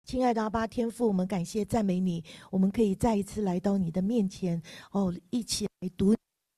亲爱的阿爸天父，我们感谢赞美你，我们可以再一次来到你的面前，一起来读。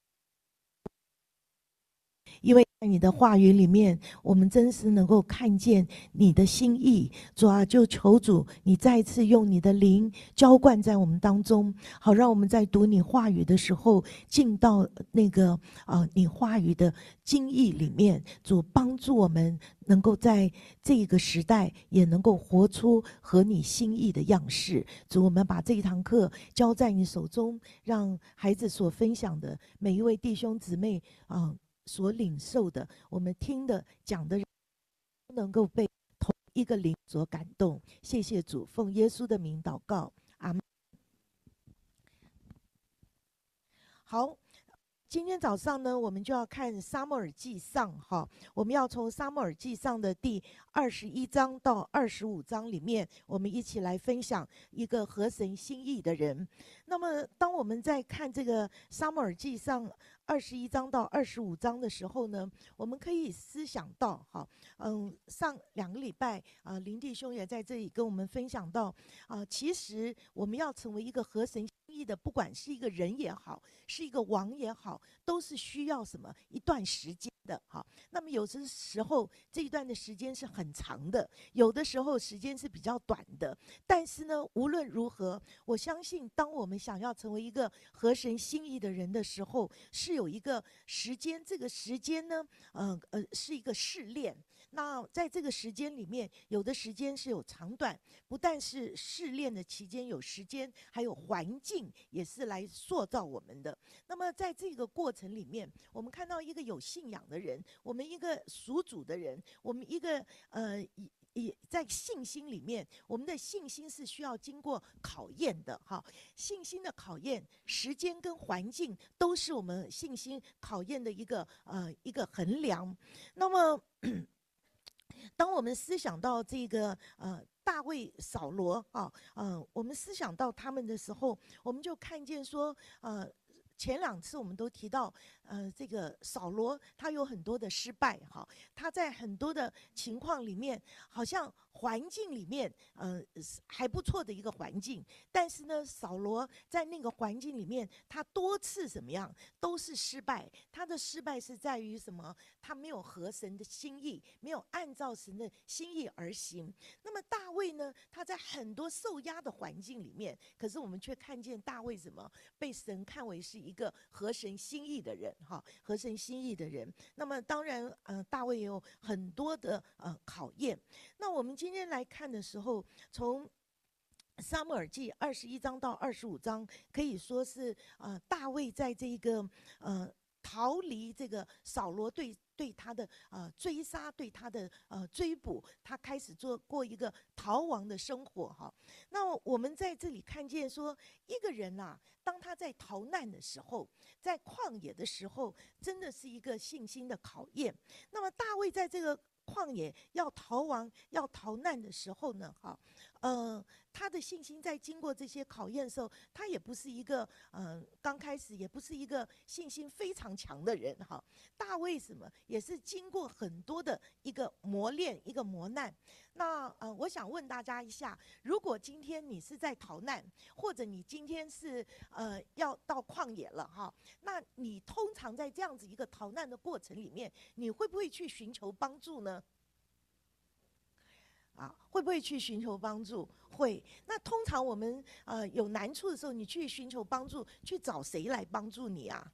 因为在你的话语里面，我们真是能够看见你的心意。主啊，就求主你再一次用你的灵浇灌在我们当中，好让我们在读你话语的时候，进到那个你话语的经意里面。主帮助我们能够在这个时代也能够活出合你心意的样式。主，我们把这一堂课交在你手中，让孩子所分享的每一位弟兄姊妹所领受的，我们听的讲的人都能够被同一个灵所感动。谢谢主，奉耶稣的名祷告，阿们。好，今天早上呢，我们就要看撒母耳记上哈，我们要从撒母耳记上的第21章到25章里面，我们一起来分享一个合神心意的人。那么，当我们在看这个撒母耳记上21章到25章的时候呢，我们可以思想到哈，上2个礼拜林弟兄也在这里跟我们分享到其实我们要成为一个合神心意的，不管是一个人也好，是一个王也好，都是需要什么一段时间的哈。那么有的时候这一段的时间是很长的，有的时候时间是比较短的。但是呢，无论如何，我相信当我们想要成为一个合神心意的人的时候，是有一个时间，这个时间呢，是一个试炼。那在这个时间里面，有的时间是有长短，不但是试炼的期间有时间，还有环境也是来塑造我们的。那么在这个过程里面，我们看到一个有信仰的人，我们一个属主的人，我们一个也在信心里面，我们的信心是需要经过考验的哈。信心的考验，时间跟环境都是我们信心考验的一个衡量。那么当我们思想到这个大卫、扫罗我们思想到他们的时候，我们就看见说前2次我们都提到，这个扫罗他有很多的失败哈，他在很多的情况里面，好像环境里面，还不错的一个环境，但是呢，扫罗在那个环境里面，他多次怎么样，都是失败。他的失败是在于什么？他没有合神的心意，没有按照神的心意而行。那么大卫呢，他在很多受压的环境里面，可是我们却看见大卫什么？被神看为是一个合神心意的人哈，合神心意的人。那么当然，大卫也有很多的考验。那我们今天来看的时候，从撒母耳记21章到25章，可以说是大卫在这个逃离这个扫罗对他的追杀，对他的追捕，他开始过一个逃亡的生活哈。那我们在这里看见说，一个人当他在逃难的时候，在旷野的时候，真的是一个信心的考验。那么大卫在这个旷野要逃亡、要逃难的时候呢，他的信心在经过这些考验的时候，他也不是一个刚开始也不是一个信心非常强的人哈。大卫什么也是经过很多的一个磨练、一个磨难。那我想问大家一下，如果今天你是在逃难，或者你今天是要到旷野了哈，那你通常在这样子一个逃难的过程里面，你会不会去寻求帮助呢？会不会去寻求帮助？会。那通常我们有难处的时候，你去寻求帮助，去找谁来帮助你啊？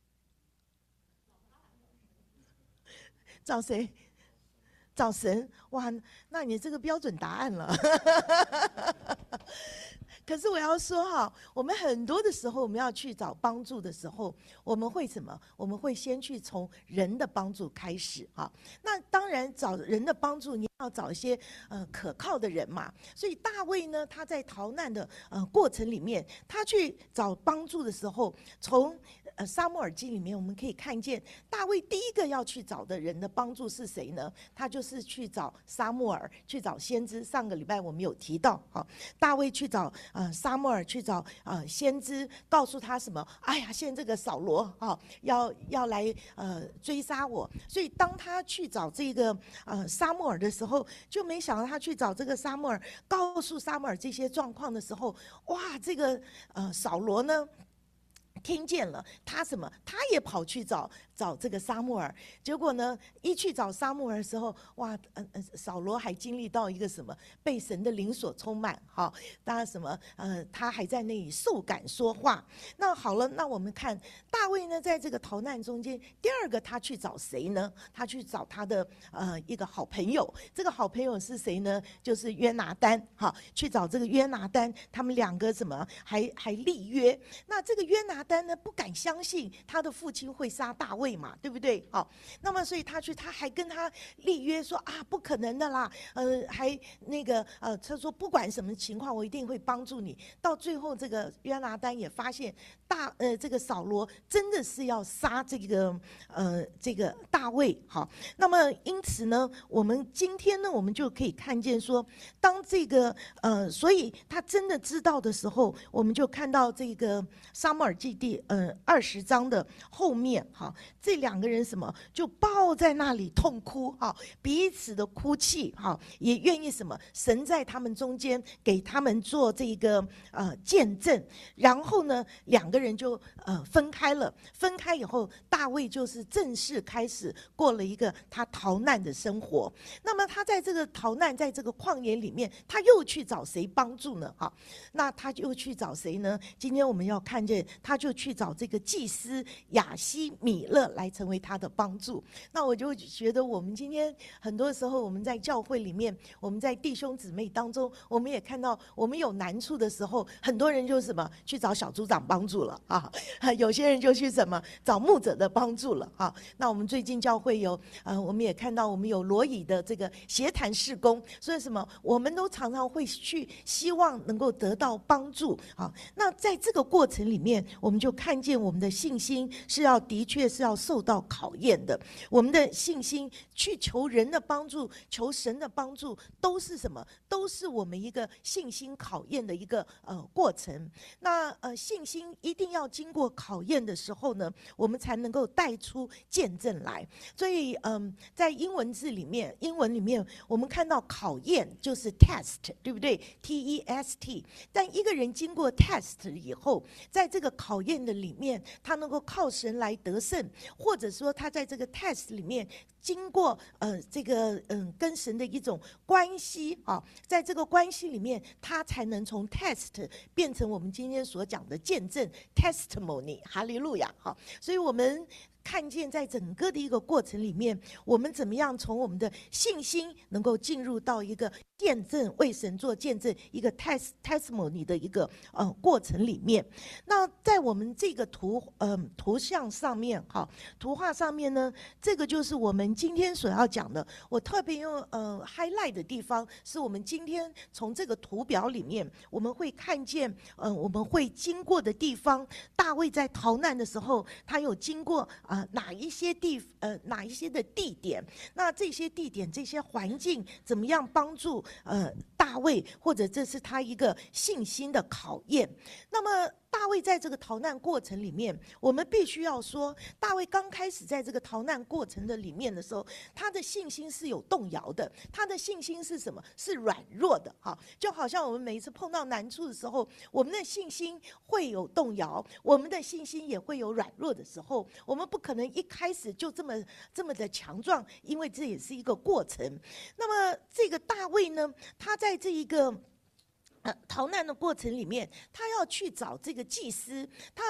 找谁？找神。哇，那你这个标准答案了。可是我要说哈，我们很多的时候，我们要去找帮助的时候，我们会什么？我们会先去从人的帮助开始哈。那当然找人的帮助，你要找一些可靠的人嘛。所以大卫呢，他在逃难的过程里面，他去找帮助的时候，从撒母耳记里面我们可以看见，大卫第一个要去找的人的帮助是谁呢？他就是去找撒母耳，去找先知。上个礼拜我们有提到大卫去找撒母耳，去找先知，告诉他什么？哎呀，现在这个扫罗要来追杀我。所以当他去找这个撒母耳的时候，就没想到他去找这个撒母耳，告诉撒母耳这些状况的时候，哇，这个扫罗呢听见了，他什么？他也跑去找这个撒母耳。结果呢，一去找撒母耳的时候，哇，扫罗还经历到一个什么？被神的灵所充满，哈，当然什么？他还在那里受感说话。那好了，那我们看大卫呢，在这个逃难中间，第二个他去找谁呢？他去找他的一个好朋友。这个好朋友是谁呢？就是约拿单，哈，去找这个约拿单，他们两个什么？还立约。那这个约拿单呢，不敢相信他的父亲会杀大卫嘛，对不对？好，那么所以他还跟他立约说啊，不可能的啦，还那个他说不管什么情况，我一定会帮助你。到最后，这个约拿单也发现这个扫罗真的是要杀这个大卫。好，那么因此呢，我们今天呢，我们就可以看见说，当这个所以他真的知道的时候，我们就看到这个撒母耳记第20章的后面，哈，这两个人什么就抱在那里痛哭，哈，彼此的哭泣，哈，也愿意什么神在他们中间给他们做这个见证。然后呢，两个人就分开了。分开以后，大卫就是正式开始过了一个他逃难的生活。那么他在这个逃难，在这个旷野里面，他又去找谁帮助呢？哈，那他又去找谁呢？今天我们要看见，他就去找这个祭司亚希米勒来成为他的帮助。那我就觉得，我们今天很多时候我们在教会里面，我们在弟兄姊妹当中，我们也看到，我们有难处的时候，很多人就什么去找小组长帮助了啊，有些人就去什么找牧者的帮助了啊。那我们最近教会有我们也看到我们有罗以的这个协谈事工，所以什么我们都常常会去希望能够得到帮助啊。那在这个过程里面，我们就看见我们的信心的确是要受到考验的。我们的信心去求人的帮助，求神的帮助，都是什么？都是我们一个信心考验的一个过程。那信心一定要经过考验的时候呢，我们才能够带出见证来。所以在英文里面我们看到考验就是 test， 对不对？ T-E-S-T。 但一个人经过 test 以后，在这个考验的里面，他能够靠神来得胜，或者说他在这个 test 里面经过这个跟神的一种关系啊，在这个关系里面，他才能从 test 变成我们今天所讲的见证 testimony， 哈利路亚。好，所以我们看见在整个的一个过程里面，我们怎么样从我们的信心能够进入到一个见证，为神做见证，一个 testimony 的一个过程里面。那在我们这个图像上面，好，图画上面呢，这个就是我们今天所要讲的。我特别用highlight 的地方，是我们今天从这个图表里面，我们会看见我们会经过的地方。大卫在逃难的时候，他有经过哪一些的地点？那这些地点、这些环境怎么样帮助大卫，或者这是他一个信心的考验？那么大卫在这个逃难过程里面，我们必须要说，大卫刚开始在这个逃难过程的里面的时候，他的信心是有动摇的。他的信心是什么？是软弱的。哈，就好像我们每一次碰到难处的时候，我们的信心会有动摇，我们的信心也会有软弱的时候。我们不可能一开始就这么的强壮，因为这也是一个过程。那么这个大卫呢，他在这一个逃难的过程里面，他要去找这个祭司，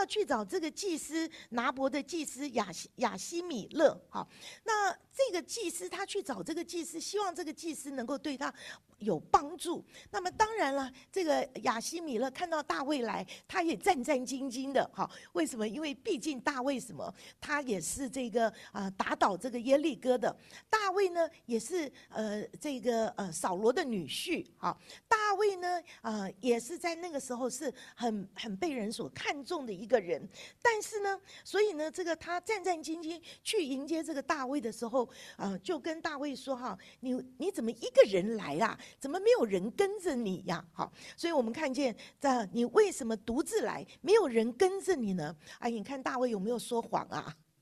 拿伯的祭司亚希米勒。好，那这个祭司他去找这个祭司，希望这个祭司能够对他有帮助。那么当然了，这个亚希米勒看到大卫来，他也战战兢兢的。好，为什么？因为毕竟大卫什么，他也是这个打倒这个耶利哥的。大卫呢，也是这个扫罗的女婿。好，大卫呢也是在那个时候是很被人所看重的一个人。但是呢，所以呢，这个他战战兢兢去迎接这个大卫的时候，就跟大卫说：“哈，你怎么一个人来啊？怎么没有人跟着你呀？”好，所以我们看见你为什么独自来，没有人跟着你呢？哎，你看大卫有没有说谎啊？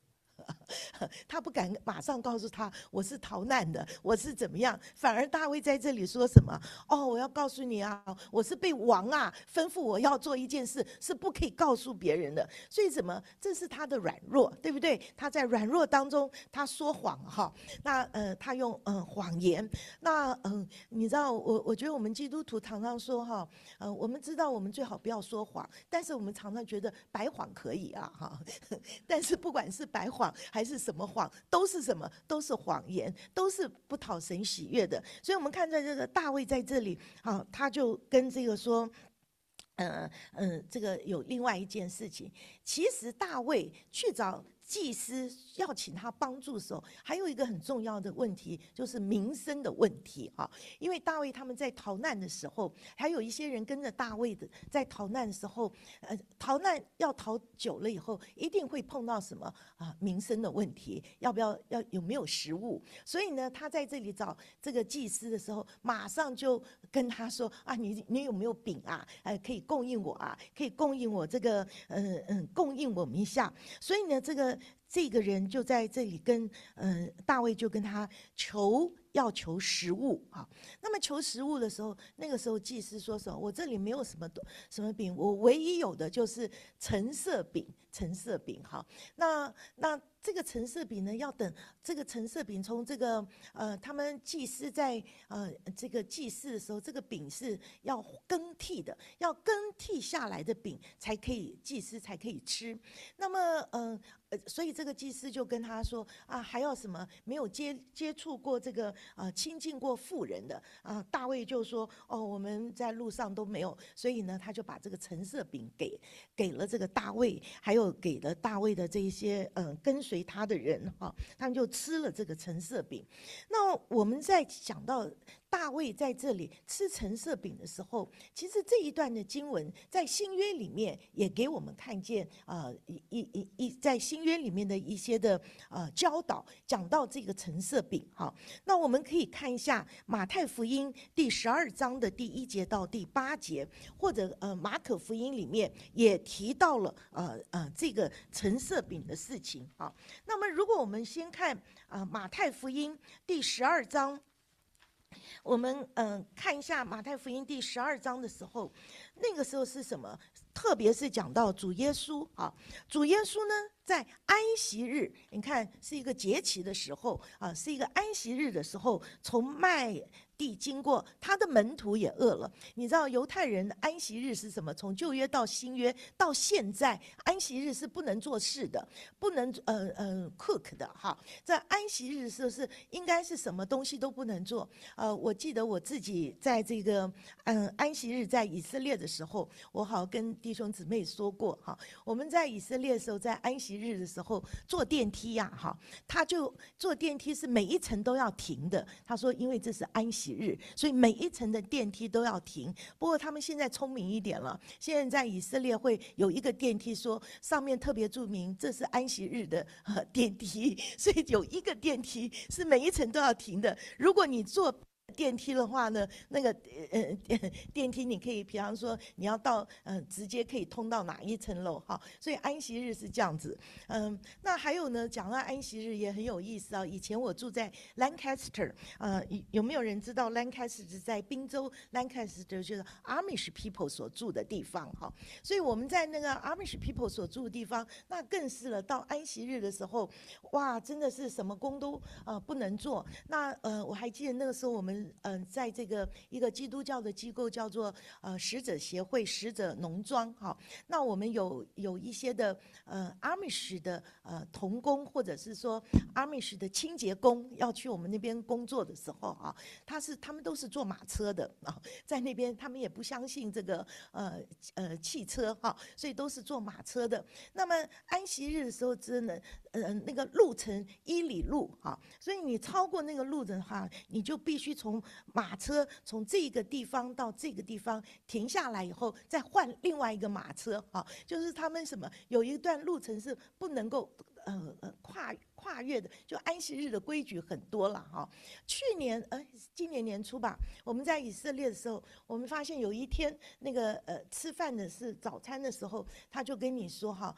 他不敢马上告诉他我是逃难的，我是怎么样，反而大卫在这里说什么？哦，我要告诉你啊，我是被王啊吩咐我要做一件事，是不可以告诉别人的。所以什么？这是他的软弱，对不对？他在软弱当中，他说谎哈。那他用谎言。那你知道我觉得我们基督徒常常说哈，我们知道我们最好不要说谎，但是我们常常觉得白谎可以啊哈。但是不管是白谎还是什么谎，都是什么？都是谎言，都是不讨神喜悦的。所以我们看在这个大卫在这里啊，他就跟这个说。这个有另外一件事情，其实大卫去找祭司要请他帮助的时候，还有一个很重要的问题，就是民生的问题哈。因为大卫他们在逃难的时候，还有一些人跟着大卫的在逃难的时候，逃难要逃久了以后，一定会碰到什么民生的问题，要有没有食物？所以呢，他在这里找这个祭司的时候，马上就跟他说啊，你有没有饼啊？可以供应我啊，可以供应我这个供应我们一下。所以呢，这个人就在这里跟大卫就跟他要求食物啊。那么求食物的时候，那个时候祭司说什么？我这里没有什么饼，我唯一有的就是橙色饼。橙色饼哈，那这个橙色饼呢，要等这个橙色饼从这个他们祭司在这个祭祀的时候，这个饼是要更替的，要更替下来的饼才可以祭司才可以吃。那么所以这个祭司就跟他说啊，还要什么没有接触过这个亲近过妇人的大卫就说哦，我们在路上都没有，所以呢，他就把这个橙色饼给了这个大卫，还有给了大卫的这一些跟随他的人哈，他们就吃了这个橙色饼。那我们在讲到大卫在这里吃橙色饼的时候，其实这一段的经文在新约里面也给我们看见在新约里面的一些的教导，讲到这个橙色饼哈。那我们可以看一下马太福音第12章的第1节到第8节，或者马可福音里面也提到了这个橙色饼的事情啊。那么如果我们先看马太福音第12章。我们看一下马太福音第12章的时候，那个时候是什么？特别是讲到主耶稣啊，主耶稣呢在安息日，你看是一个节期的时候是一个安息日的时候，从麦地经过，他的门徒也饿了。你知道犹太人的安息日是什么？从旧约到新约到现在，安息日是不能做事的，不能cook 的哈。在安息日的时候是应该是什么东西都不能做。我记得我自己在这个安息日在以色列的时候，我好像跟弟兄姊妹说过哈，我们在以色列的时候，在安息日的时候坐电梯呀哈，他就坐电梯是每一层都要停的。他说，因为这是安息日，所以每一层的电梯都要停。不过他们现在聪明一点了，现在在以色列会有一个电梯说上面特别注明这是安息日的电梯，所以有一个电梯是每一层都要停的。如果你坐电梯的话呢，那个电梯你可以，比方说你要到直接可以通到哪一层楼哈，所以安息日是这样子。那还有呢，讲到安息日也很有意思啊。以前我住在 Lancaster，有没有人知道 Lancaster 在宾州 Lancaster 就是 Amish people 所住的地方哈？所以我们在那个 Amish people 所住的地方，那更是了。到安息日的时候，哇，真的是什么工都不能做。那我还记得那个时候我们在这个一个基督教的机构叫做使者协会使者农庄哈。那我们有一些的Amish 的童工，或者是说 Amish 的清洁工要去我们那边工作的时候啊，他们都是坐马车的啊，在那边他们也不相信这个汽车哈，所以都是坐马车的。那么安息日的时候，真的那个路程1里路哈，所以你超过那个路的话，你就必须从马车从这个地方到这个地方停下来以后，再换另外一个马车啊，就是他们什么有一段路程是不能够跨跨越的，就安息日的规矩很多了哈。今年年初吧，我们在以色列的时候，我们发现有一天那个吃饭的是早餐的时候，他就跟你说哈，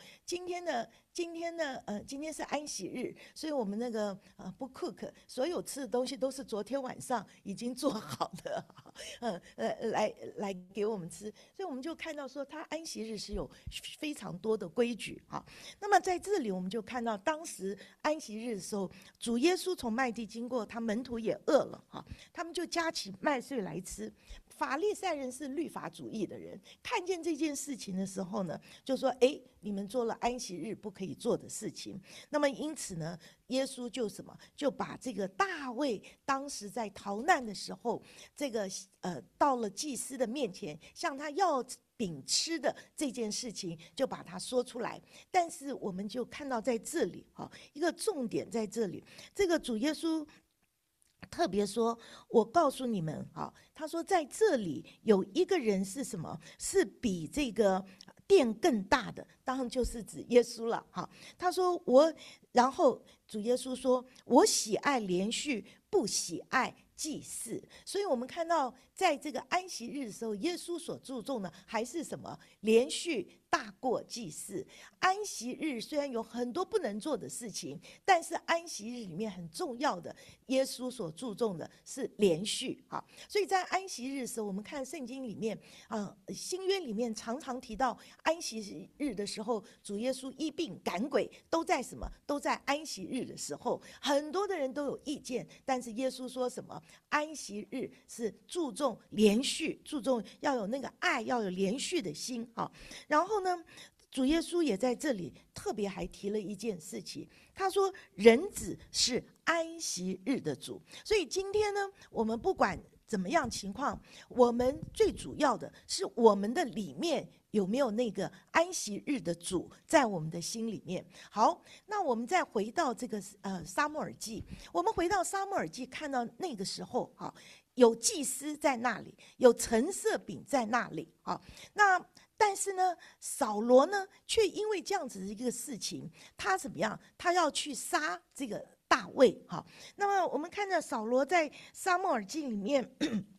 今天是安息日，所以我们那个不 cook， 所有吃的东西都是昨天晚上已经做好的，来给我们吃，所以我们就看到说，他安息日是有非常多的规矩哈。那么在这里我们就看到，当时安息日的时候，主耶稣从麦地经过，他门徒也饿了哈，他们就夹起麦穗来吃。法利赛人是律法主义的人，看见这件事情的时候呢，就说：“哎，你们做了安息日不可以做的事情。”那么因此呢，耶稣就什么，就把这个大卫当时在逃难的时候，这个到了祭司的面前，向他要饼吃的这件事情，就把它说出来。但是我们就看到在这里一个重点在这里，这个主耶稣特别说，我告诉你们他说在这里有一个人是什么？是比这个殿更大的，当然就是指耶稣了他说然后主耶稣说，我喜爱连续，不喜爱祭祀。所以我们看到在这个安息日的时候，耶稣所注重的还是什么？连续大过祭祀。安息日虽然有很多不能做的事情，但是安息日里面很重要的，耶稣所注重的是连续所以在安息日的时候，我们看圣经里面新约里面常常提到安息日的时候，主耶稣医病赶鬼都在什么？都在安息日的时候。很多的人都有意见，但是耶稣说什么？安息日是注重连续，注重要有那个爱，要有连续的心然后呢，主耶稣也在这里特别还提了一件事情，他说人子是安息日的主。所以今天呢，我们不管怎么样情况，我们最主要的是我们的里面有没有那个安息日的主在我们的心里面。好，那我们再回到这个撒母耳记，我们回到撒母耳记，看到那个时候有祭司在那里，有陈设饼在那里那但是呢，扫罗呢，却因为这样子的一个事情，他怎么样？他要去杀这个大卫那么我们看到扫罗在撒母耳记里面，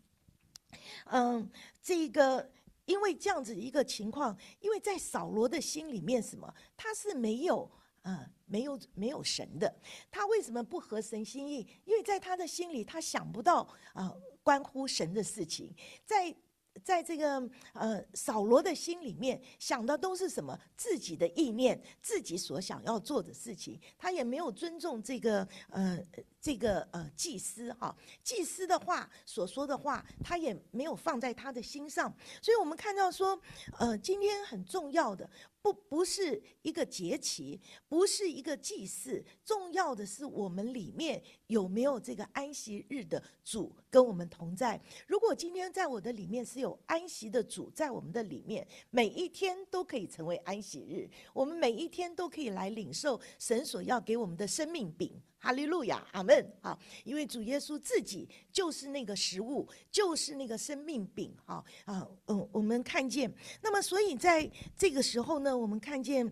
这个因为这样子一个情况，因为在扫罗的心里面什么？他是没有神的。他为什么不合神心意？因为在他的心里，他想不到关乎神的事情。在这个扫罗的心里面想的都是什么？自己的意念，自己所想要做的事情。他也没有尊重这个祭司祭司的话所说的话，他也没有放在他的心上。所以我们看到说今天很重要的不是一个节期，不是一个祭祀，重要的是我们里面有没有这个安息日的主跟我们同在。如果今天在我的里面是有安息的主在我们的里面，每一天都可以成为安息日，我们每一天都可以来领受神所要给我们的生命饼。哈利路亚，阿们因为主耶稣自己就是那个食物，就是那个生命饼我们看见。那么所以在这个时候呢，我们看见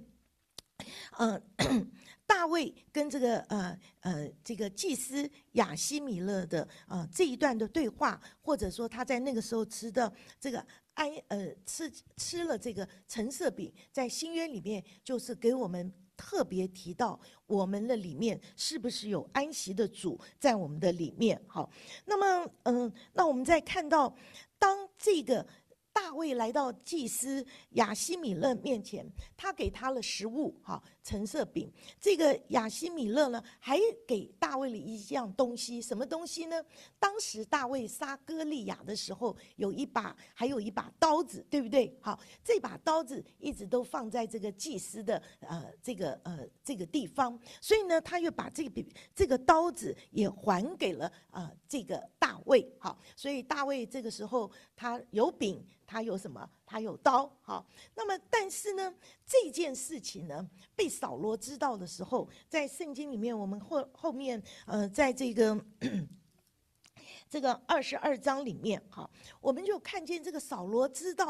大卫跟这个祭司亚希米勒的这一段的对话，或者说他在那个时候吃的这个吃了这个陈设饼，在新约里面就是给我们特别提到我们的里面是不是有安息的主在我们的里面。好，那么那我们再看到，当这个大卫来到祭司亚希米勒面前，他给他了食物陈设饼。这个亚希米勒呢，还给大卫了一样东西，什么东西呢？当时大卫杀歌利亚的时候，还有一把刀子，对不对？好，这把刀子一直都放在这个祭司的这个地方，所以呢，他又把这个刀子也还给了这个大卫。好，所以大卫这个时候他有饼，他有什么？他有刀。好，那么但是呢，这件事情呢，被扫罗知道的时候，在圣经里面，我们后面在这个22章里面我们就看见这个扫罗知道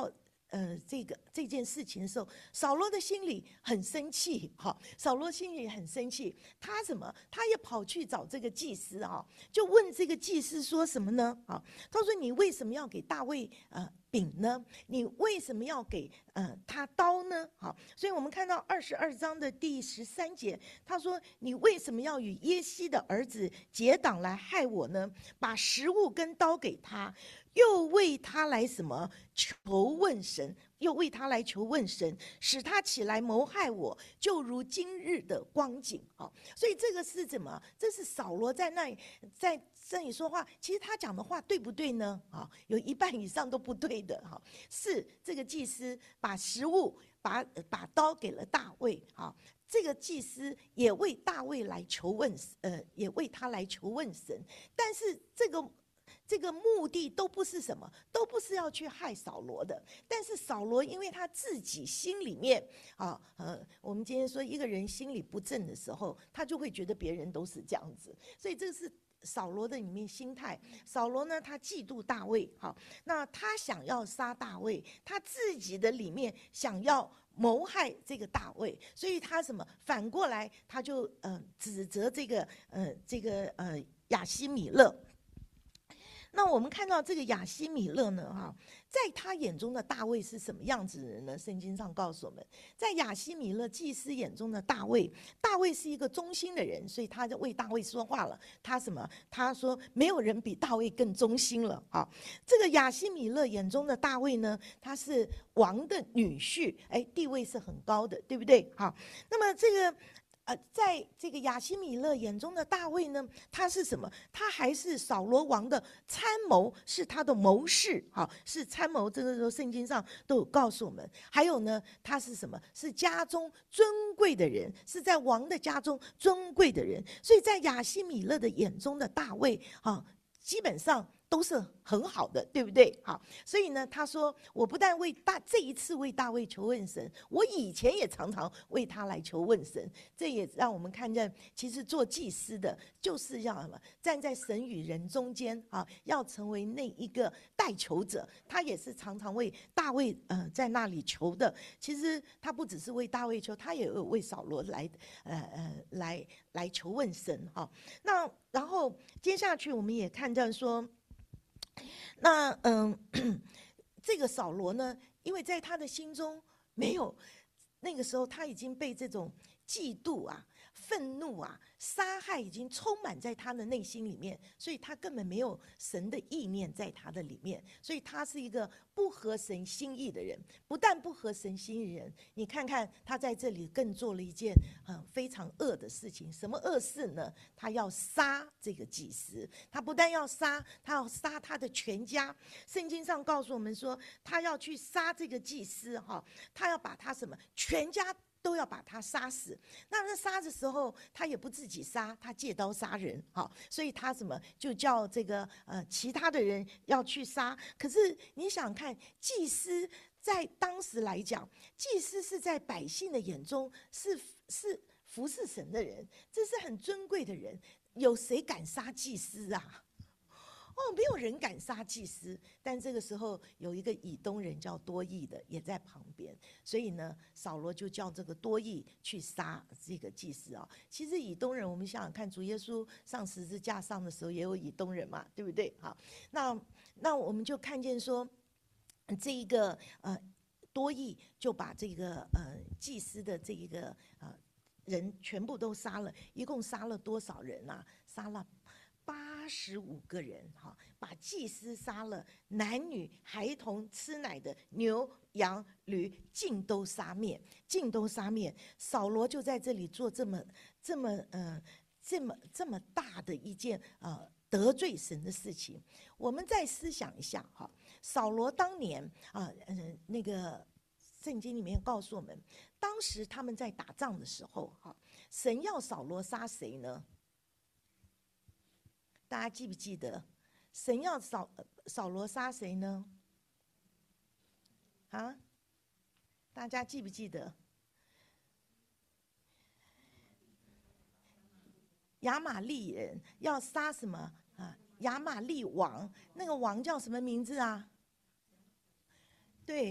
这件事情的时候，扫罗的心里很生气，哈，扫罗心里很生气，他什么？他也跑去找这个祭司啊，就问这个祭司说什么呢？啊，他说你为什么要给大卫饼呢？你为什么要给他刀呢？好，所以我们看到22章的第13节，他说你为什么要与耶西的儿子结党来害我呢？把食物跟刀给他。又为他来什么求问神，又为他来求问神，使他起来谋害我，就如今日的光景。好，所以这个是怎么？这是扫罗在那里在这里说话，其实他讲的话对不对呢？啊，有一半以上都不对的。哈，是这个祭司把食物把刀给了大卫。好，这个祭司也为大卫来求问，也为他来求问神，但是这个目的都不是什么，都不是要去害扫罗的。但是扫罗因为他自己心里面我们今天说一个人心里不正的时候，他就会觉得别人都是这样子，所以这是扫罗的里面心态。扫罗呢，他嫉妒大卫，好，那他想要杀大卫，他自己的里面想要谋害这个大卫，所以他什么反过来他就指责这个亚希米勒。那我们看到这个亚希米勒呢，在他眼中的大卫是什么样子的人呢？圣经上告诉我们，在亚希米勒祭司眼中的大卫是一个忠心的人，所以他就为大卫说话了。他什么？他说没有人比大卫更忠心了。好，这个亚希米勒眼中的大卫呢，他是王的女婿，地位是很高的，对不对？好，那么这个。在这个亚希米勒眼中的大卫呢，他是什么？他还是扫罗王的参谋，是他的谋士，是参谋。这个时候圣经上都有告诉我们。还有呢，他是什么？是家中尊贵的人，是在王的家中尊贵的人。所以在亚希米勒的眼中的大卫，基本上都是很好的，对不对？好，所以呢，他说我不但这一次为大卫求问神，我以前也常常为他来求问神。这也让我们看见，其实做祭司的就是要什么？站在神与人中间要成为那一个代求者。他也是常常为大卫在那里求的。其实他不只是为大卫求，他也有为扫罗来求问神。那然后接下去我们也看到说，那这个扫罗呢，因为在他的心中没有，那个时候他已经被这种嫉妒愤怒杀害已经充满在他的内心里面，所以他根本没有神的意念在他的里面，所以他是一个不合神心意的人。不但不合神心意的人，你看看他在这里更做了一件非常恶的事情。什么恶事呢？他要杀这个祭司。他不但要杀，他要杀他的全家。圣经上告诉我们说，他要去杀这个祭司，他要把他什么全家都要把他杀死。那杀的时候，他也不自己杀，他借刀杀人，所以他什么就叫这个其他的人要去杀。可是你想看，祭司在当时来讲，祭司是在百姓的眼中是服侍神的人，这是很尊贵的人，有谁敢杀祭司啊？没有人敢杀祭司。但这个时候有一个以东人叫多益的也在旁边，所以呢，扫罗就叫这个多益去杀这个祭司。其实以东人，我们想想看，主耶稣上十字架上的时候也有以东人嘛，对不对？好，那我们就看见说，这一个多益就把这个祭司的这一个人全部都杀了。一共杀了多少人啊？杀了85个人，把祭司杀了，男女孩童吃奶的牛羊驴尽都杀灭，尽都杀灭。扫罗就在这里做这么大的一件得罪神的事情。我们再思想一下，扫罗当年那个圣经里面告诉我们，当时他们在打仗的时候，神要扫罗杀谁呢？大家记不记得神要扫罗杀谁呢？大家记不记得？亚玛力人要杀什么亚玛力王，那个王叫什么名字啊？对，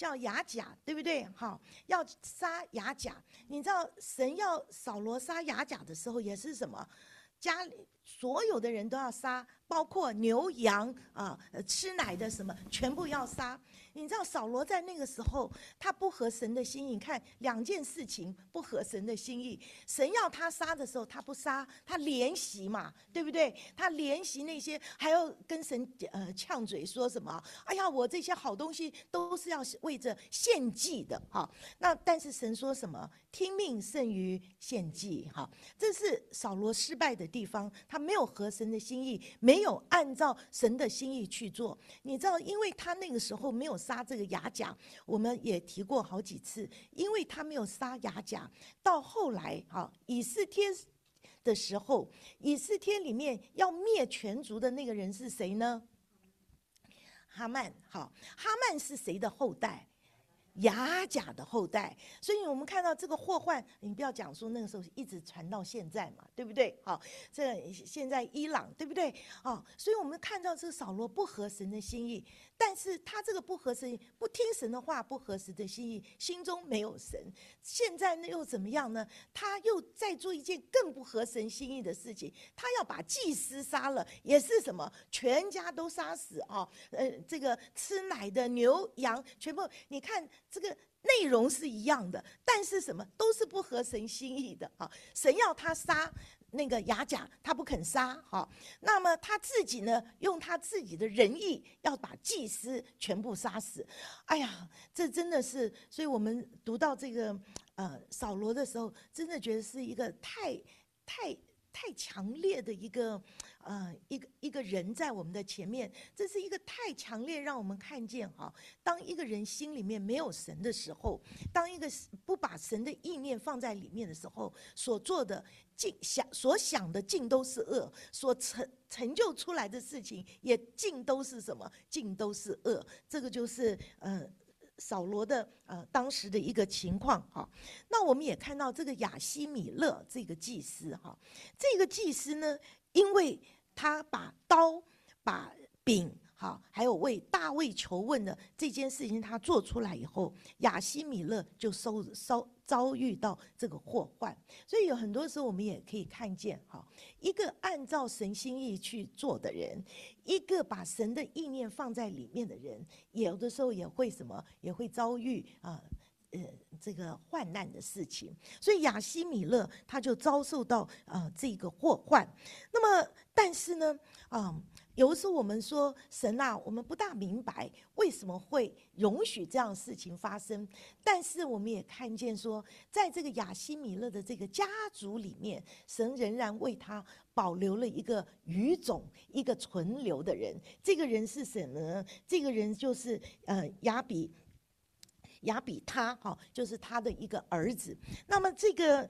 叫雅甲，对不对？好，要杀雅甲。你知道神要扫罗杀雅甲的时候，也是什么？家里所有的人都要杀，包括牛羊啊，吃奶的什么，全部要杀。你知道扫罗在那个时候，他不合神的心意。你看两件事情不合神的心意，神要他杀的时候，他不杀，他怜惜嘛，对不对？他怜惜那些，还要跟神呛嘴说什么？哎呀，我这些好东西都是要为着献祭的，哈。那但是神说什么？听命胜于献祭，哈。这是扫罗失败的地方，他没有合神的心意，没有按照神的心意去做。你知道，因为他那个时候没有杀这个雅甲，我们也提过好几次，因为他没有杀雅甲，到后来以斯帖的时候，以斯帖里面要灭全族的那个人是谁呢？哈曼。哈曼是谁的后代？雅甲的后代。所以我们看到这个祸患，你不要讲说那个时候一直传到现在嘛，对不对？好，这现在伊朗，对不对？所以我们看到这个扫罗不合神的心意，但是他这个不合神，不听神的话，不合神的心意，心中没有神。现在呢又怎么样呢？他又在做一件更不合神心意的事情，他要把祭司杀了，也是什么？全家都杀死啊！这个吃奶的牛羊全部，你看这个内容是一样的，但是什么都是不合神心意的啊！神要他杀那个雅甲，他不肯杀，哈。那么他自己呢，用他自己的仁义，要把祭司全部杀死。哎呀，这真的是，所以我们读到这个扫罗的时候，真的觉得是一个太强烈的一个人在我们的前面，这是一个太强烈，让我们看见当一个人心里面没有神的时候，当一个不把神的意念放在里面的时候，所做的所想的尽都是恶，所成就出来的事情也尽都是什么？尽都是恶。这个就是扫罗的当时的一个情况哈。那我们也看到这个亚希米勒这个祭司哈，这个祭司呢，因为他把刀把柄还有为大卫求问的这件事情他做出来以后，亚希米勒就遭遇到这个祸患。所以有很多时候我们也可以看见一个按照神心意去做的人，一个把神的意念放在里面的人，有的时候也会什么，也会遭遇这个患难的事情。所以亚希米勒他就遭受到这个祸患。那么但是呢有的时候我们说神啊，我们不大明白为什么会容许这样的事情发生，但是我们也看见说，在这个亚希米勒的这个家族里面，神仍然为他保留了一个余种，一个存留的人。这个人是谁呢？这个人就是亚比他就是他的一个儿子。那么这个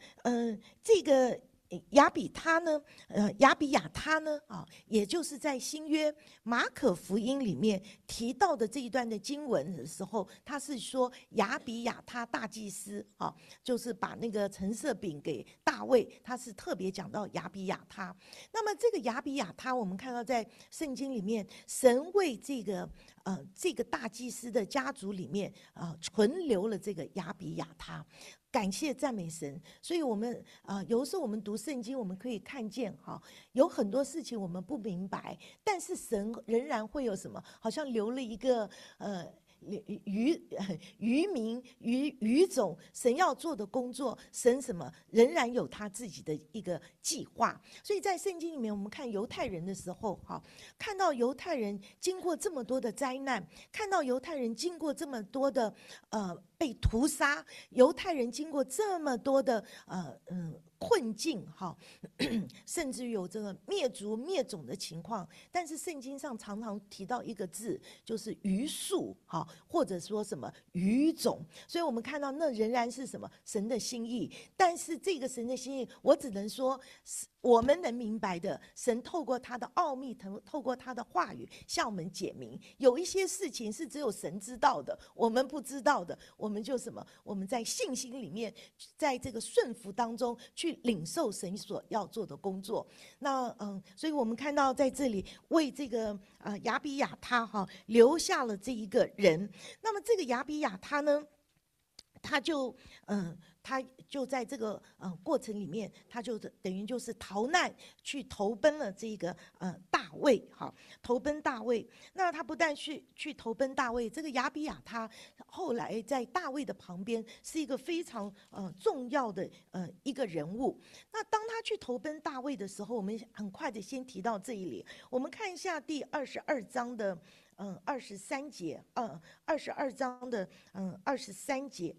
亚比亚他呢也就是在新约马可福音里面提到的这一段的经文的时候，他是说亚比亚他大祭司就是把那个陈设饼给大卫，他是特别讲到亚比亚他。那么这个亚比亚他，我们看到在圣经里面，神为这个大祭司的家族里面存留了这个亚比亚他。感谢赞美神。所以我们有时候我们读圣经，我们可以看见有很多事情我们不明白，但是神仍然会有什么，好像留了一个余种，神要做的工作，神什么仍然有他自己的一个计划。所以在圣经里面，我们看犹太人的时候看到犹太人经过这么多的灾难，看到犹太人经过这么多的被屠杀，犹太人经过这么多的困境甚至于有这个灭族灭种的情况，但是圣经上常常提到一个字，就是余数或者说什么余种。所以我们看到那仍然是什么神的心意，但是这个神的心意，我只能说我们能明白的，神透过他的奥秘，透过他的话语向我们解明。有一些事情是只有神知道的，我们不知道的，我们就什么，我们在信心里面，在这个顺服当中去去领受神所要做的工作。那所以我们看到在这里为这个亚比亚他留下了这一个人。那么这个亚比亚他呢，他就在这个过程里面，他就等于就是逃难去投奔了这个大卫，投奔大卫。那他不但去投奔大卫，这个亚比亚他后来在大卫的旁边是一个非常重要的一个人物。那当他去投奔大卫的时候，我们很快的先提到这里，我们看一下第22章的23节，22章的23节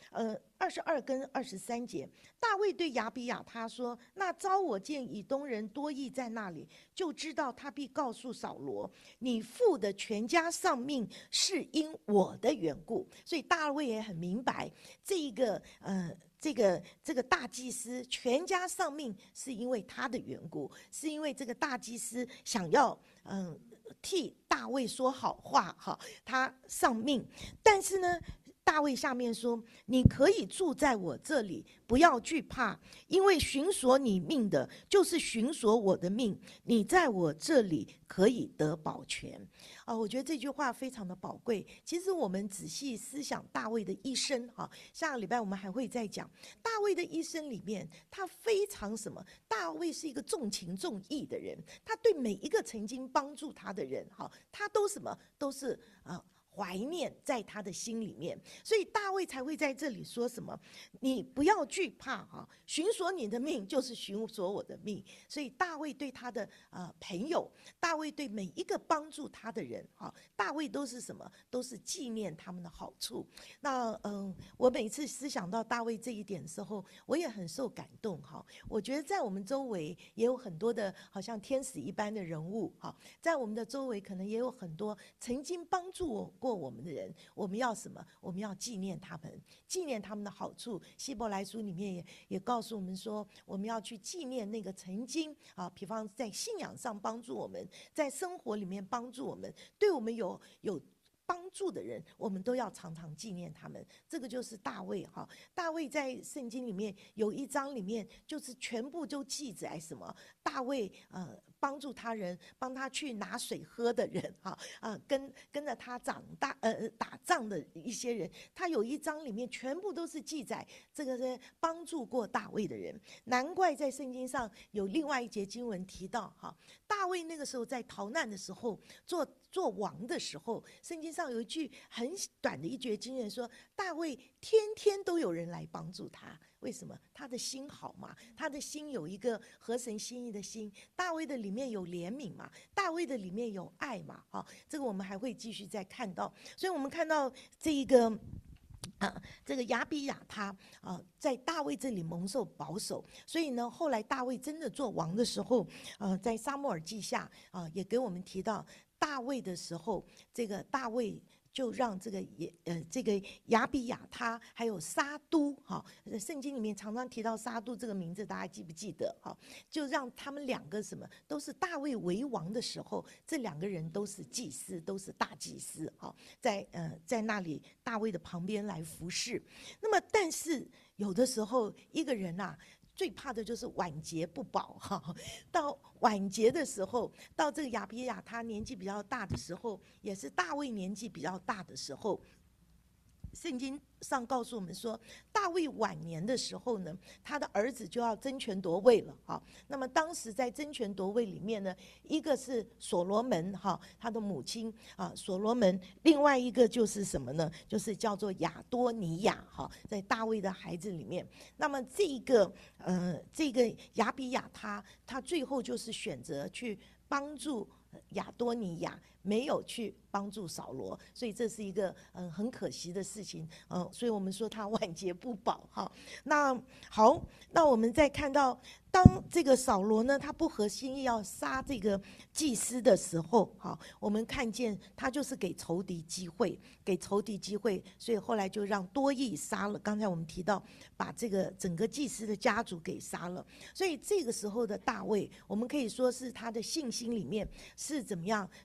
22跟23节，大卫对亚比亚他说：“那招我见以东人多益在那里，就知道他必告诉扫罗，你父的全家丧命是因我的缘故。”所以大卫也很明白，这个大祭司全家丧命是因为他的缘故，是因为这个大祭司想要替大卫说好话，他丧命。但是呢，大卫下面说：“你可以住在我这里，不要惧怕，因为寻索你命的，就是寻索我的命。你在我这里可以得保全。”我觉得这句话非常的宝贵。其实我们仔细思想大卫的一生，下个礼拜我们还会再讲大卫的一生里面，他非常什么？大卫是一个重情重义的人，他对每一个曾经帮助他的人，他都什么？都是怀念在他的心里面，所以大卫才会在这里说什么？你不要惧怕寻索你的命就是寻索我的命。所以大卫对他的朋友，大卫对每一个帮助他的人，大卫都是什么？都是纪念他们的好处。那我每次思想到大卫这一点的时候，我也很受感动我觉得在我们周围也有很多的好像天使一般的人物在我们的周围可能也有很多曾经帮助过我们的人，我们要什么？我们要纪念他们，纪念他们的好处。希伯来书里面也告诉我们说，我们要去纪念那个曾经比方在信仰上帮助我们，在生活里面帮助我们，对我们有帮助的人，我们都要常常纪念他们。这个就是大卫大卫在圣经里面有一章里面，就是全部都记载什么？大卫帮助他人，帮他去拿水喝的人跟着他打仗的一些人，他有一章里面全部都是记载这个是帮助过大卫的人。难怪在圣经上有另外一节经文提到大卫那个时候在逃难的时候，做王的时候，圣经上有一句很短的一节经文说，大卫天天都有人来帮助他。为什么？他的心好嘛，他的心有一个合神心意的心。大卫的里面有怜悯嘛，大卫的里面有爱嘛这个我们还会继续再看到。所以我们看到这个亚比亚他在大卫这里蒙受保守，所以呢，后来大卫真的做王的时候，在撒母耳记下也给我们提到大卫的时候，这个大卫就让这个亚比亚他还有撒督圣经里面常常提到撒督这个名字，大家记不记得就让他们两个什么都是大卫为王的时候，这两个人都是祭司，都是大祭司在那里大卫的旁边来服侍。那么但是有的时候一个人最怕的就是晚节不保到晚节的时候，到这个亚比亚他年纪比较大的时候，也是大卫年纪比较大的时候，圣经上告诉我们说，大卫晚年的时候呢，他的儿子就要争权夺位了那么当时在争权夺位里面呢，一个是所罗门他的母亲所罗门，另外一个就是什么呢？就是叫做亚多尼亚在大卫的孩子里面。那么这个亚比亚他最后就是选择去帮助亚多尼亚，没有去帮助扫罗，所以这是一个很可惜的事情所以我们说他晚节不保那好，那我们再看到，当这个扫罗呢，他不合心意要杀这个祭司的时候我们看见他就是给仇敌机会，所以后来就让多益杀了。刚才我们提到把这个整个祭司的家族给杀了，所以这个时候的大卫，我们可以说是他的信心里面是怎么样？是在受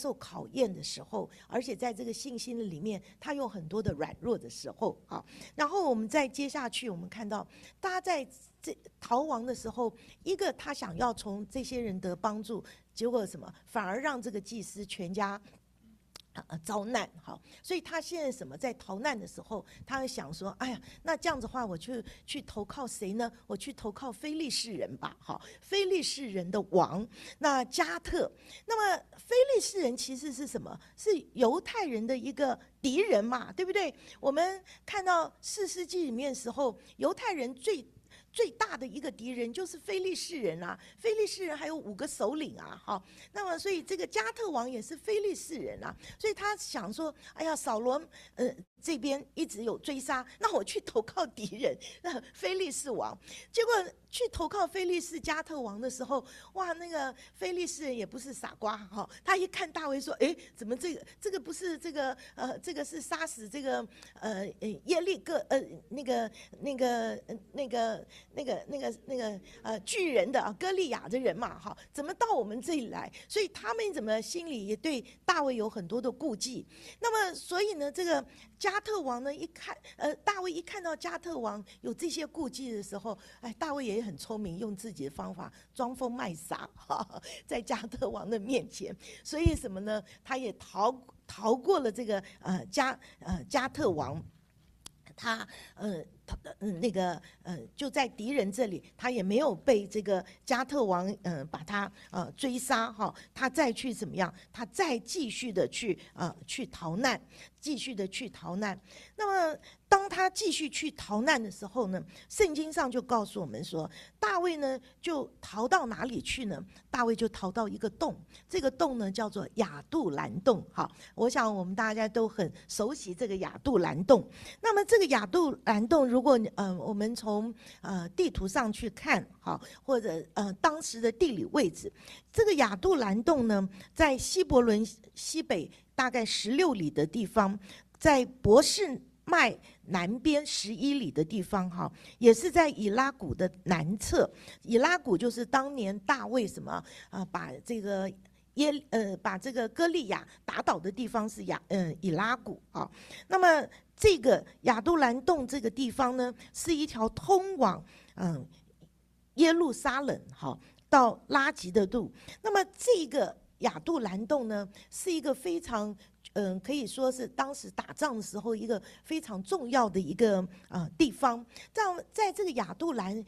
受考验的时候，而且在这个信心的里面，他有很多的软弱的时候啊。然后我们再接下去，我们看到大家在这逃亡的时候，一个他想要从这些人得帮助，结果什么反而让这个祭司全家遭难。好，所以他现在什么在逃难的时候，他会想说，哎呀，那这样子的话，我去投靠谁呢？我去投靠非利士人吧。好，非利士人的王，那加特。那么非利士人其实是什么？是犹太人的一个敌人嘛，对不对？我们看到士师记里面的时候，犹太人最大的一个敌人就是非利士人啊，非利士人还有5个首领啊，好，那么所以这个加特王也是非利士人啊，所以他想说，哎呀，扫罗这边一直有追杀，那我去投靠敌人，非利士王。结果去投靠非利士加特王的时候，哇，那个非利士人也不是傻瓜哈，他一看大卫说，哎，怎么这个不是这个是杀死这个耶利哥巨人的歌利亚的人嘛，哈，怎么到我们这里来？所以他们怎么心里也对大卫有很多的顾忌。那么所以呢，这个加特王呢一看，大卫一看到加特王有这些顾忌的时候，哎，大卫也很聪明，用自己的方法装疯卖傻，在加特王的面前，所以什么呢？他也逃过了这个加特王。他就在敌人这里，他也没有被这个加特王把他追杀哈，他再去怎么样？他再继续的去逃难，继续的去逃难。那么当他继续去逃难的时候呢，圣经上就告诉我们说，大卫呢就逃到哪里去呢？大卫就逃到一个洞，这个洞呢叫做亚杜兰洞。好，我想我们大家都很熟悉这个亚杜兰洞。那么这个亚杜兰洞，如果我们从地图上去看，好，或者当时的地理位置，这个亚杜兰洞呢，在希伯伦西北大概16里的地方，在伯示麦南边11里的地方，哈，也是在以拉谷的南侧。以拉谷就是当年大卫什么把这个把这个歌利亚打倒的地方是以拉谷啊。那么这个亚杜兰洞这个地方呢，是一条通往耶路撒冷好到拉吉的路。那么这个亚杜兰洞呢，是一个非常可以说是当时打仗的时候一个非常重要的一个地方。在这个亚杜兰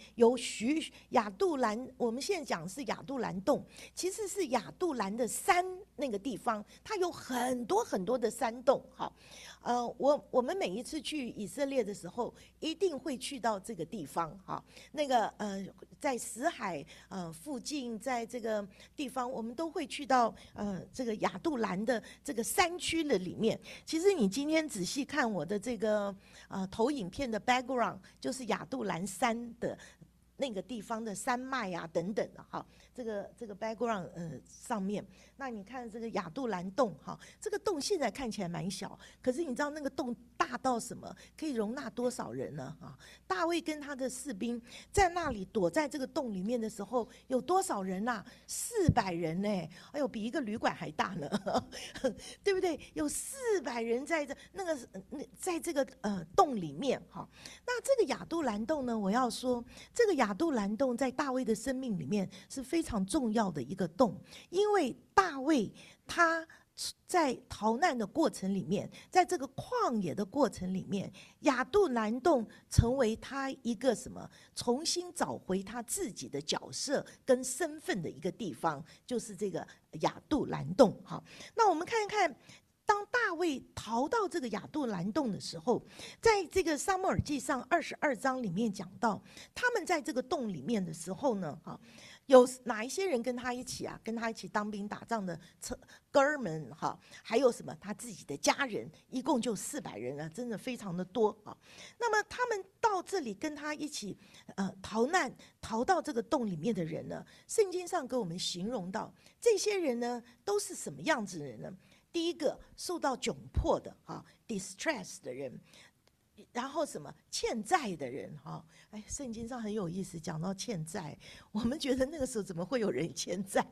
我们现在讲是亚杜兰洞，其实是亚杜兰的山那个地方，它有很多很多的山洞。好，我们每一次去以色列的时候，一定会去到这个地方。哈，那个在死海附近，在这个地方，我们都会去到这个亚杜兰的这个山区的里面。其实你今天仔细看我的这个投影片的 background， 就是亚杜兰山的那个地方的山脉啊等等的哈。这个 background 上面，那你看这个亚杜兰洞哈，这个洞现在看起来蛮小，可是你知道那个洞大到什么？可以容纳多少人呢？啊，大卫跟他的士兵在那里躲在这个洞里面的时候，有多少人啊？400人呢！哎呦，比一个旅馆还大呢，对不对？有400人在这个洞里面哈。那这个亚杜兰洞呢，我要说，这个亚杜兰洞在大卫的生命里面是非常重要的一个洞，因为大卫他在逃难的过程里面，在这个旷野的过程里面，亚杜兰洞成为他一个什么重新找回他自己的角色跟身份的一个地方，就是这个亚杜兰洞。好，那我们看看，当大卫逃到这个亚杜兰洞的时候，在这个撒母耳记上22章里面讲到，他们在这个洞里面的时候呢，有哪一些人跟他一起啊？跟他一起当兵打仗的哥们哈，还有什么他自己的家人，一共就400人啊，真的非常的多啊。那么他们到这里跟他一起逃难，逃到这个洞里面的人呢，圣经上给我们形容到，这些人呢都是什么样子的人呢？第一个受到窘迫的distress 的人。然后什么欠债的人哈，哎，圣经上很有意思，讲到欠债，我们觉得那个时候怎么会有人欠债啊？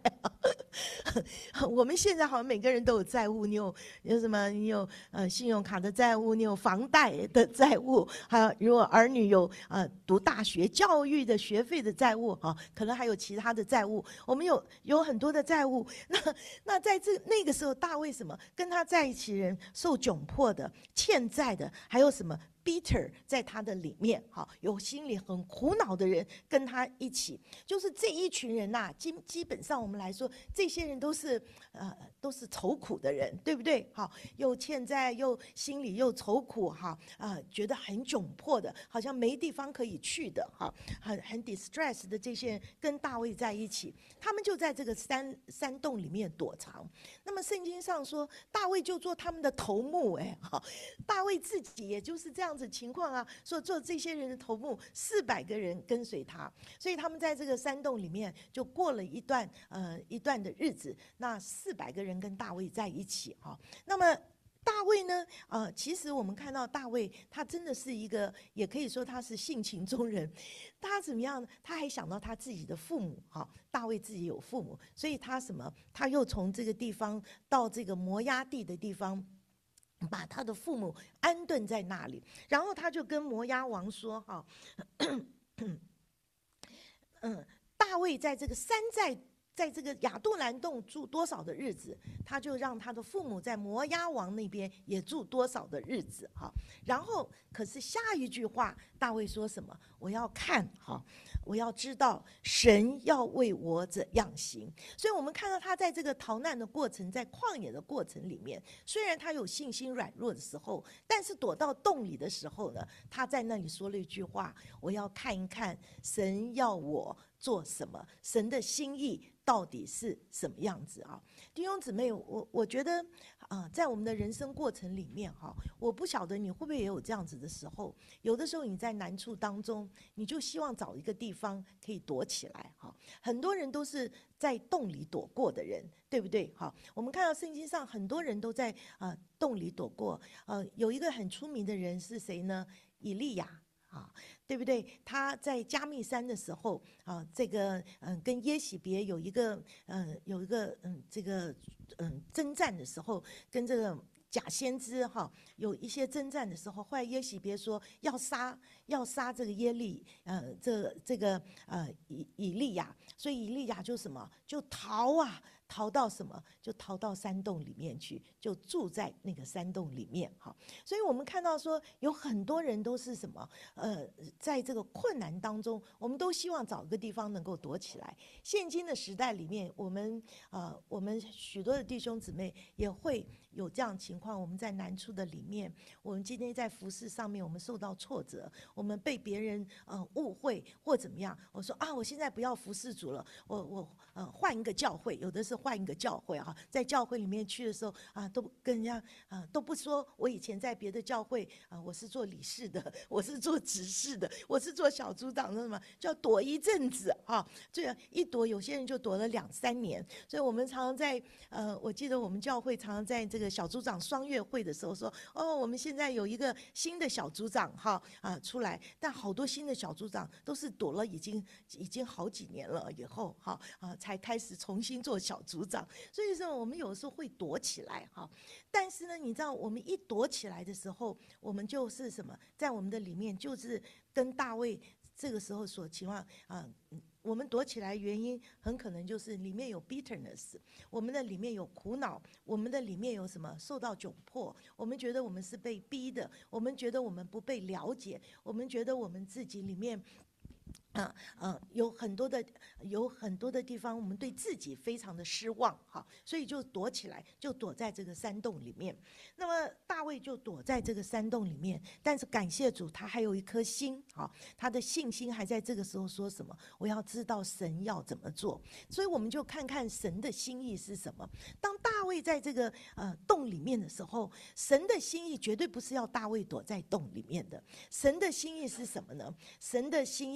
我们现在好像每个人都有债务，你有什么？你有信用卡的债务，你有房贷的债务，还有如果儿女有读大学教育的学费的债务啊，可能还有其他的债务。我们有很多的债务。那在那个时候，大卫什么跟他在一起人受窘迫的、欠债的，还有什么？Bitter 在他的里面，好，有心里很苦恼的人跟他一起，就是这一群人呐、基本上我们来说，这些人都是愁苦的人，对不对？好，又欠债，又心里又愁苦，哈觉得很窘迫的，好像没地方可以去的，哈，很 distress 的这些人跟大卫在一起，他们就在这个山洞里面躲藏。那么圣经上说，大卫就做他们的头目，哎，好，大卫自己也就是这样子情况啊，说做这些人的头目，400个人跟随他，所以他们在这个山洞里面就过了一段的日子。那400个人跟大卫在一起哈，那么。大卫呢？其实我们看到大卫，他真的是一个，也可以说他是性情中人。他怎么样呢？他还想到他自己的父母，哈，大卫自己有父母，所以他什么？他又从这个地方到这个摩押地的地方。把他的父母安顿在那里，然后他就跟摩押王说：“哈，大卫在这个山在这个亚杜兰洞住多少的日子，他就让他的父母在摩押王那边也住多少的日子，哈。然后，可是下一句话，大卫说什么？我要看，哈，我要知道神要为我怎样行。所以我们看到他在这个逃难的过程，在旷野的过程里面，虽然他有信心软弱的时候，但是躲到洞里的时候呢，他在那里说了一句话：我要看一看神要我做什么，神的心意到底是什么样子啊？弟兄姊妹，我觉得在我们的人生过程里面哈，我不晓得你会不会也有这样子的时候，有的时候你在难处当中，你就希望找一个地方可以躲起来哈。很多人都是在洞里躲过的人，对不对？好，我们看到圣经上很多人都在洞里躲过。有一个很出名的人是谁呢？以利亚。对不对？他在加密山的时候这个跟耶洗别有一个这个征战的时候，跟这个假先知有一些征战的时候，后来耶洗别说要杀这个以利亚，所以以利亚就什么就逃到什么？就逃到山洞里面去，就住在那个山洞里面哈。所以我们看到说，有很多人都是什么？在这个困难当中，我们都希望找一个地方能够躲起来。现今的时代里面，我们许多的弟兄姊妹也会有这样情况。我们在难处的里面，我们今天在服事上面，我们受到挫折，我们被别人误会或怎么样。我说我现在不要服事主了，我换一个教会，有的是换一个教会在教会里面去的时候都跟人家都不说我以前在别的教会我是做理事的，我是做执事的，我是做小组长的，什么叫躲一阵子这样一躲，有些人就躲了2-3年。所以我们常常在我记得我们教会常常在这个小组长双月会的时候说，我们现在有一个新的小组长出来，但好多新的小组长都是躲了已经好几年了以后才开始重新做小组长。所以说我们有时候会躲起来但是呢，你知道我们一躲起来的时候，我们就是什么，在我们的里面就是跟大卫这个时候所情况我们躲起来原因很可能就是里面有 bitterness， 我们的里面有苦恼，我们的里面有什么受到窘迫，我们觉得我们是被逼的，我们觉得我们不被了解，我们觉得我们自己里面有很多的地方，我们对自己非常的失望所以就躲起来，就躲在这个山洞里面。那么大卫就躲在这个山洞里面，但是感谢主，他还有一颗心他的信心还在这个时候说什么？我要知道神要怎么做。所以我们就看看神的心意是什么。当大卫在这个洞里面的时候，神的心意绝对不是要大卫躲在洞里面的。神的心意是什么呢？神的心意就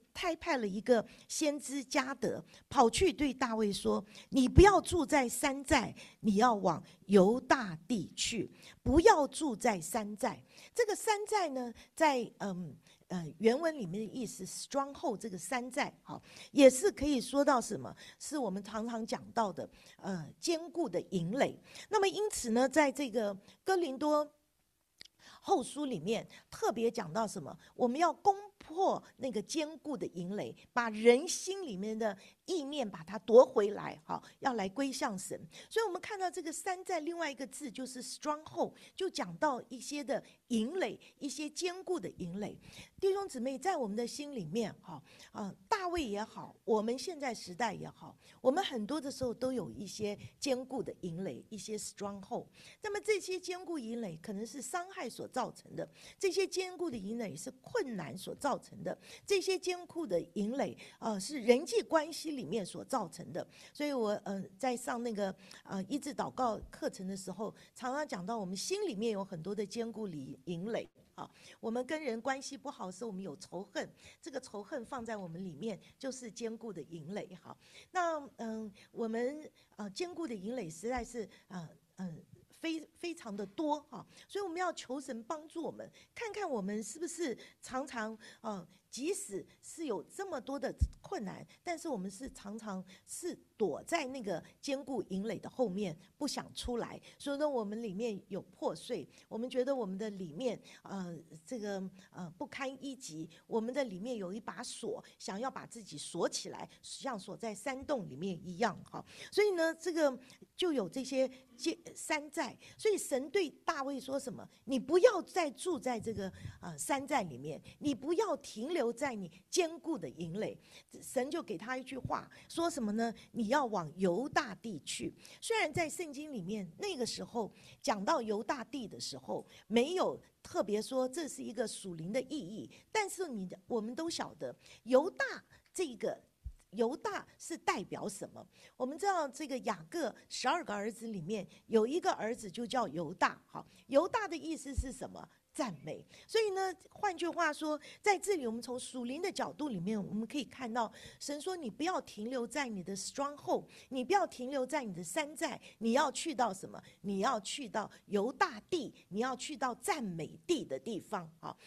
派了一个先知加得，跑去对大卫说：“你不要住在山寨，你要往犹大地去，不要住在山寨。”这个山寨呢，在原文里面的意思 ，stronghold 这个山寨，好，也是可以说到什么？是我们常常讲到的坚固的营垒。那么因此呢，在这个哥林多后书里面特别讲到什么？我们要攻破那个坚固的营垒，把人心里面的意念把它夺回来，好，要来归向神。所以我们看到这个山寨另外一个字就是 stronghold， 就讲到一些的营垒，一些坚固的营垒。弟兄姊妹，在我们的心里面，大卫也好，我们现在时代也好，我们很多的时候都有一些坚固的营垒，一些 stronghold。那么这些坚固营垒可能是伤害所造成的，这些坚固的营垒是困难所造成的，这些坚固的营垒是人际关系里面所造成的。所以我在上那个医治祷告课程的时候，常常讲到我们心里面有很多的坚固营垒。我们跟人关系不好的时候，我们有仇恨，这个仇恨放在我们里面就是坚固的营垒。好，那我们坚固的营垒实在是非常的多哈，所以我们要求神帮助我们，看看我们是不是常常即使是有这么多的困难，但是我们是常常是躲在那个坚固营垒的后面，不想出来。所以呢，我们里面有破碎，我们觉得我们的里面这个不堪一击，我们的里面有一把锁，想要把自己锁起来，像锁在山洞里面一样哈。所以呢，这个就有这些山寨。所以神对大卫说什么？你不要再住在这个山寨里面，你不要停留在你坚固的营垒。神就给他一句话，说什么呢？你要往犹大地去。虽然在圣经里面那个时候讲到犹大地的时候，没有特别说这是一个属灵的意义，但是我们都晓得犹大犹大是代表什么？我们知道这个雅各12个儿子里面有一个儿子就叫犹大。好，犹大的意思是什么？赞美。所以呢，换句话说，在这里我们从属灵的角度里面，我们可以看到神说你不要停留在你的 stronghold， 你不要停留在你的山寨，你要去到什么？你要去到犹大地，你要去到赞美地的地方。好，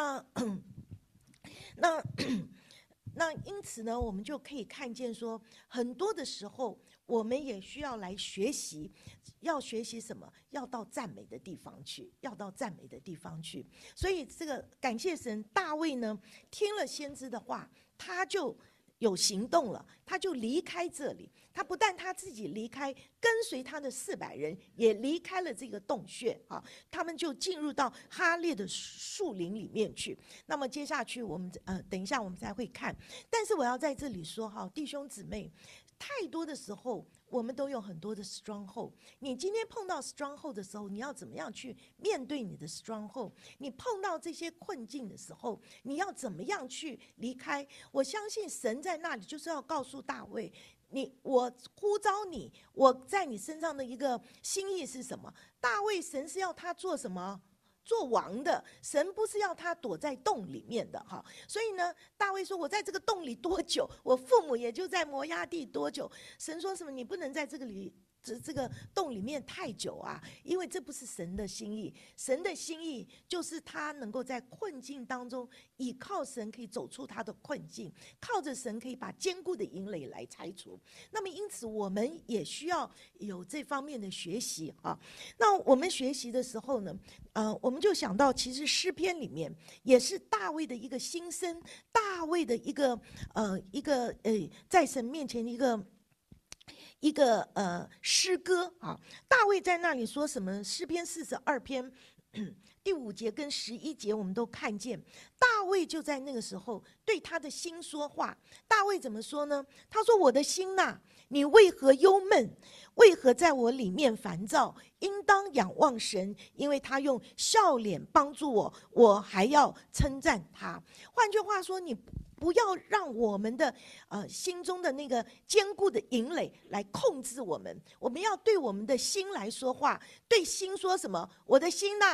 那因此呢，我们就可以看见说，很多的时候我们也需要来学习，要学习什么？要到赞美的地方去，要到赞美的地方去。所以这个感谢神，大卫呢听了先知的话，他就有行动了，他就离开这里。他不但他自己离开，跟随他的400人也离开了这个洞穴啊，他们就进入到哈列的树林里面去。那么接下去我们等一下我们才会看，但是我要在这里说哈，弟兄姊妹，太多的时候我们都有很多的 stronghold。你今天碰到 stronghold 的时候，你要怎么样去面对你的 stronghold？ 你碰到这些困境的时候，你要怎么样去离开？我相信神在那里就是要告诉大卫，我呼召你，我在你身上的一个心意是什么？大卫，神是要他做什么？做王的。神不是要他躲在洞里面的哈。所以呢，大卫说，我在这个洞里多久，我父母也就在摩押地多久。神说什么？你不能在这个洞里面太久啊，因为这不是神的心意。神的心意就是他能够在困境当中倚靠神，可以走出他的困境，靠着神可以把坚固的营垒来拆除。那么因此我们也需要有这方面的学习啊。那我们学习的时候呢，我们就想到其实诗篇里面也是大卫的一个心声，大卫的一个在神面前的一个诗歌啊。大卫在那里说什么？诗篇42篇第5节跟11节我们都看见，大卫就在那个时候对他的心说话。大卫怎么说呢？他说，我的心哪，你为何忧闷？为何在我里面烦躁？应当仰望神，因为他用笑脸帮助我，我还要称赞他。换句话说，你不要让我们的心中的那个坚固的营垒来控制我们。我们要对我们的心来说话，对心说什么？我的心哪，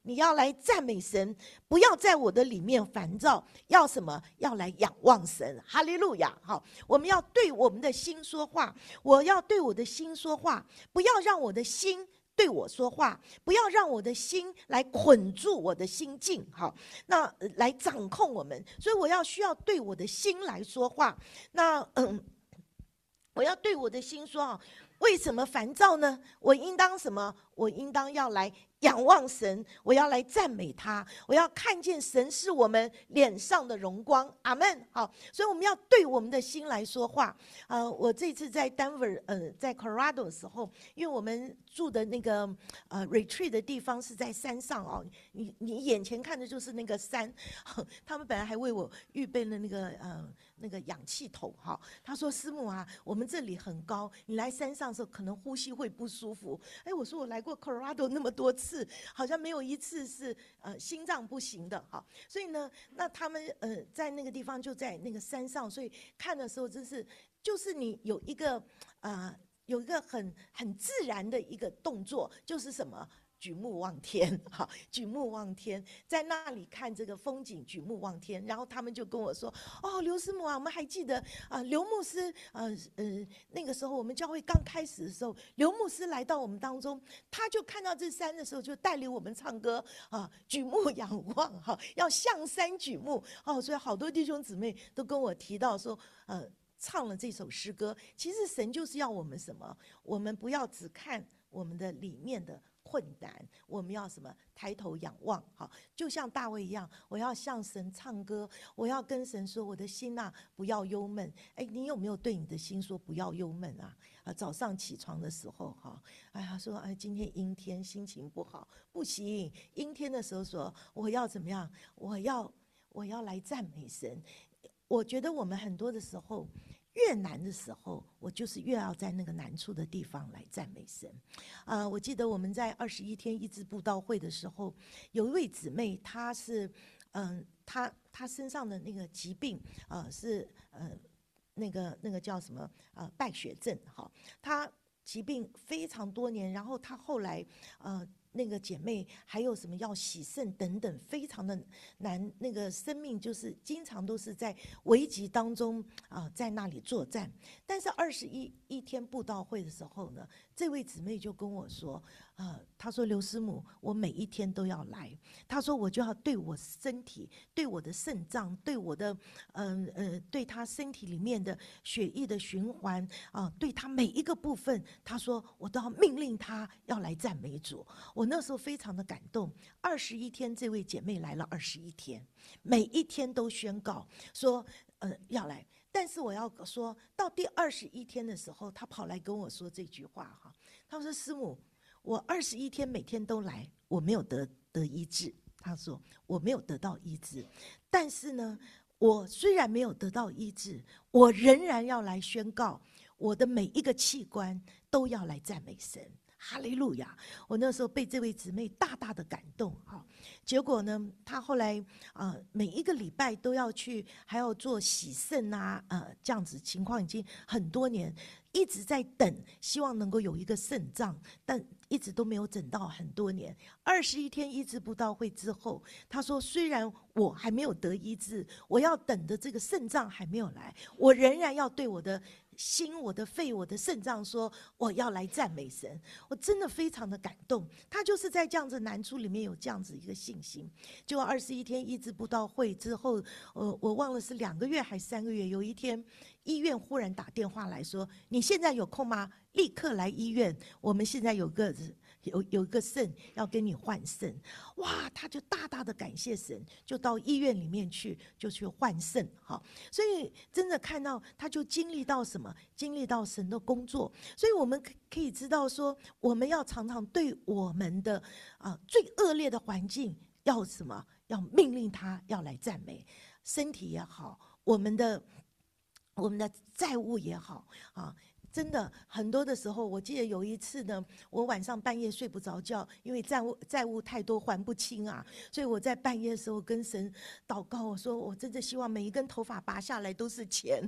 你要来赞美神，不要在我的里面烦躁，要什么？要来仰望神。哈利路亚！好，我们要对我们的心说话，我要对我的心说话，不要让我的心对我说话，不要让我的心来捆住我的心境，好，那来掌控我们。所以我需要对我的心来说话。那我要对我的心说啊，为什么烦躁呢？我应当什么？我应当要来仰望神，我要来赞美他，我要看见神是我们脸上的荣光。阿们。好，所以我们要对我们的心来说话。我这次在 Denver，在 Colorado 的时候，因为我们住的那个retreat 的地方是在山上哦，你眼前看的就是那个山。他们本来还为我预备了那个氧气筒哈。他说：“师母啊，我们这里很高，你来山上的时候可能呼吸会不舒服。”我说我来过 Colorado 那么多次，好像没有一次是心脏不行的哈。所以呢，那他们在那个地方就在那个山上，所以看的时候就是你有一个很自然的一个动作，就是什么？举目望天，好，举目望天，在那里看这个风景，举目望天。然后他们就跟我说：“哦，刘师母啊，我们还记得刘牧师，那个时候我们教会刚开始的时候，刘牧师来到我们当中，他就看到这山的时候，就带领我们唱歌啊，举目仰望，哈，要向山举目。哦，所以好多弟兄姊妹都跟我提到说，唱了这首诗歌。其实神就是要我们什么？我们不要只看我们的里面的困难，我们要什么？抬头仰望，好，就像大卫一样，我要向神唱歌，我要跟神说：“我的心啊，不要忧闷。”你有没有对你的心说不要忧闷啊？早上起床的时候，哈，说今天阴天，心情不好，不行。阴天的时候说我要怎么样？我要来赞美神。我觉得我们很多的时候，越难的时候，我就是越要在那个难处的地方来赞美神。我记得我们在21天医治布道会的时候，有一位姊妹，她是，她身上的那个疾病是那个叫什么败血症，哈，她疾病非常多年，然后她后来那个姐妹还有什么要洗肾等等，非常的难，那个生命就是经常都是在危急当中在那里作战。但是21天布道会的时候呢，这位姊妹就跟我说，她说刘师母，我每一天都要来。她说我就要对我身体、对我的肾脏、对我的对她身体里面的血液的循环对她每一个部分，她说我都要命令她要来赞美主。我那时候非常的感动。21天，这位姐妹来了21天，每一天都宣告说要来。但是我要说到第21天的时候，她跑来跟我说这句话哈，她说师母，我21天每天都来，我没有得医治。她说我没有得到医治，但是呢，我虽然没有得到医治，我仍然要来宣告，我的每一个器官都要来赞美神。哈利路亚！我那时候被这位姊妹大大的感动哈。结果呢，她后来每一个礼拜都要去，还要做洗肾这样子情况已经很多年，一直在等，希望能够有一个肾脏，但一直都没有等到很多年。21天医治布道会之后，她说虽然我还没有得医治，我要等的这个肾脏还没有来，我仍然要对我的心、我的肺、我的肾脏说，我要来赞美神。我真的非常的感动。他就是在这样子难处里面有这样子一个信心。就21天医治布道会之后，我忘了是2个月还是3个月，有一天医院忽然打电话来说，你现在有空吗？立刻来医院，我们现在有一个肾要跟你换肾。哇，他就大大的感谢神，就到医院里面去，就去换肾。好，所以真的看到他就经历到什么？经历到神的工作。所以我们可以知道说，我们要常常对我们的最恶劣的环境要什么？要命令他要来赞美。身体也好，我们的债务也好真的很多的时候，我记得有一次呢，我晚上半夜睡不着觉，因为债务太多还不清所以我在半夜的时候跟神祷告，我说我真的希望每一根头发拔下来都是钱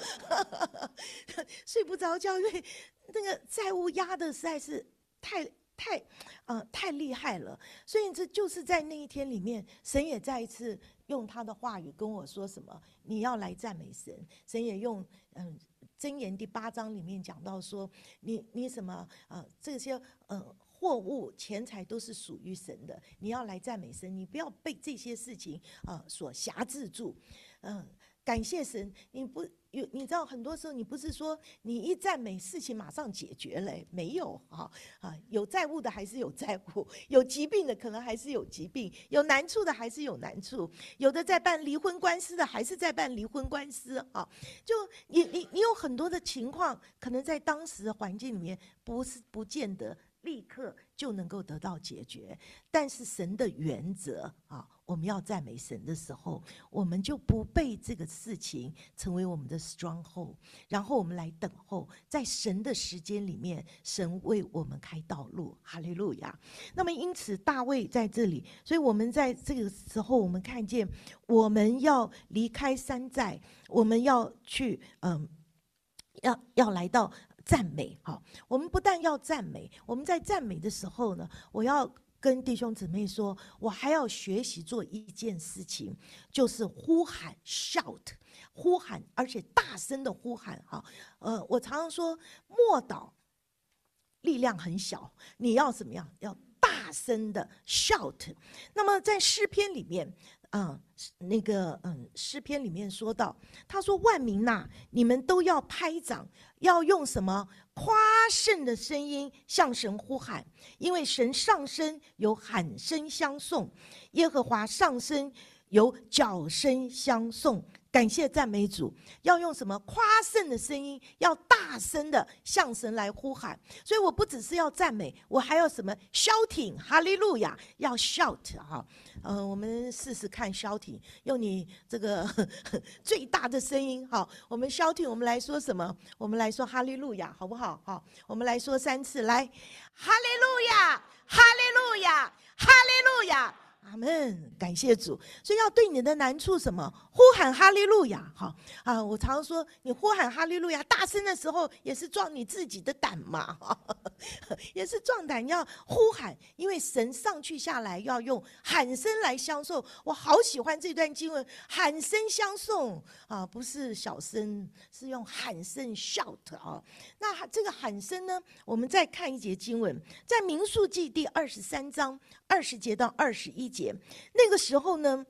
睡不着觉，因为那个债务压的实在是太厉害了。所以这就是在那一天里面，神也再一次用他的话语跟我说什么，你要来赞美神。神也用箴言第8章里面讲到说，你什么这些货物钱财都是属于神的，你要来赞美神，你不要被这些事情所辖制住。感谢神，你知道很多时候你不是说你一赞美事情马上解决了，没有有债务的还是有债务，有疾病的可能还是有疾病，有难处的还是有难处，有的在办离婚官司的还是在办离婚官司就你有很多的情况，可能在当时的环境里面不见得立刻就能够得到解决，但是神的原则我们要赞美神的时候，我们就不被这个事情成为我们的 stronghold， 然后我们来等候，在神的时间里面，神为我们开道路，哈利路亚。那么因此大卫在这里，所以我们在这个时候，我们看见我们要离开山寨，我们要去要来到赞美。我们不但要赞美，我们在赞美的时候呢，我要跟弟兄姊妹说，我还要学习做一件事情，就是呼喊 shout， 呼喊，而且大声的呼喊我常常说默祷力量很小，你要怎么样？要大声的 shout。 那么在诗篇里面诗篇里面说到，他说万民呐，你们都要拍掌，要用什么夸胜的声音向神呼喊，因为神上升有喊声相送，耶和华上升有角声相送。感谢赞美主，要用什么夸胜的声音，要大声的向神来呼喊。所以我不只是要赞美，我还要什么 shouting， 哈利路亚，要 shout 我们试试看 shouting， 用你这个最大的声音我们 shouting， 我们来说什么？我们来说哈利路亚，好不好？我们来说3次，来，哈利路亚，哈利路亚，哈利路亚。阿们，感谢主。所以要对你的难处什么呼喊哈利路亚我常说，你呼喊哈利路亚大声的时候，也是壮你自己的胆嘛也是壮胆要呼喊，因为神上去下来要用喊声来相送。我好喜欢这段经文，喊声相送不是小声，是用喊声 shout 那这个喊声呢，我们再看一节经文，在民数记第23章20节到21节。那个时候呢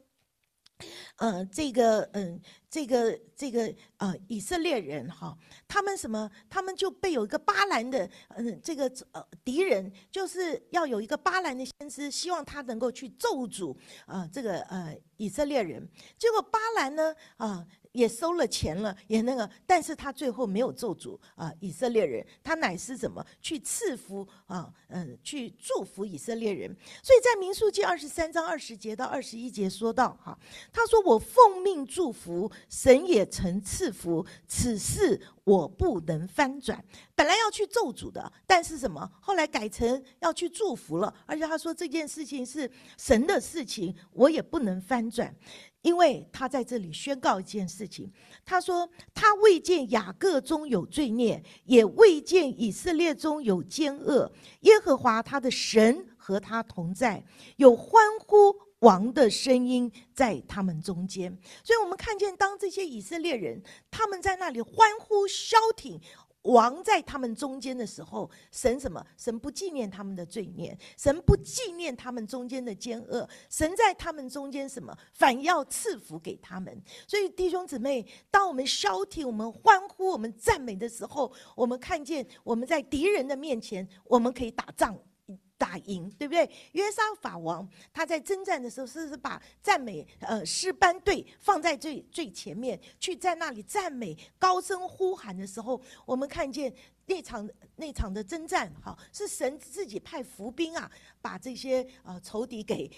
以色列人他们什么？他们就被有一个巴兰的敌人，就是要有一个巴兰的先知，希望他能够去咒诅以色列人。结果巴兰呢也收了钱了，也但是他最后没有咒诅以色列人，他乃是怎么去赐福去祝福以色列人。所以在民数记23章20节到21节说到他说我奉命祝福，神也曾赐福，此事我不能翻转。本来要去咒诅的，但是什么？后来改成要去祝福了。而且他说这件事情是神的事情，我也不能翻转。因为他在这里宣告一件事情，他说他未见雅各中有罪孽，也未见以色列中有奸恶，耶和华他的神和他同在，有欢呼王的声音在他们中间。所以我们看见当这些以色列人他们在那里欢呼 shouting，王在他们中间的时候，神什么？神不纪念他们的罪孽，神不纪念他们中间的奸恶，神在他们中间什么？反要赐福给他们。所以弟兄姊妹，当我们shouting，我们欢呼，我们赞美的时候，我们看见我们在敌人的面前，我们可以打仗打赢，对不对？约沙法王他在征战的时候，是把赞美诗班队放在最前面，去在那里赞美高声呼喊的时候，我们看见那场的征战是神自己派伏兵把这些仇敌给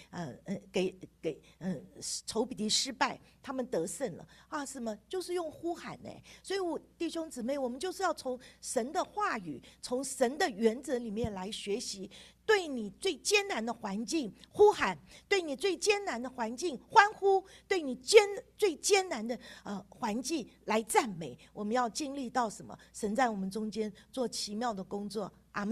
仇敌失败，他们得胜了什么？就是用呼喊所以弟兄姊妹，我们就是要从神的话语，从神的原则里面来学习，对你最艰难的环境呼喊，对你最艰难的环境欢呼，对你最艰难的环境来赞美。我们要经历到什么？神在我们中间做奇妙的工作。阿们，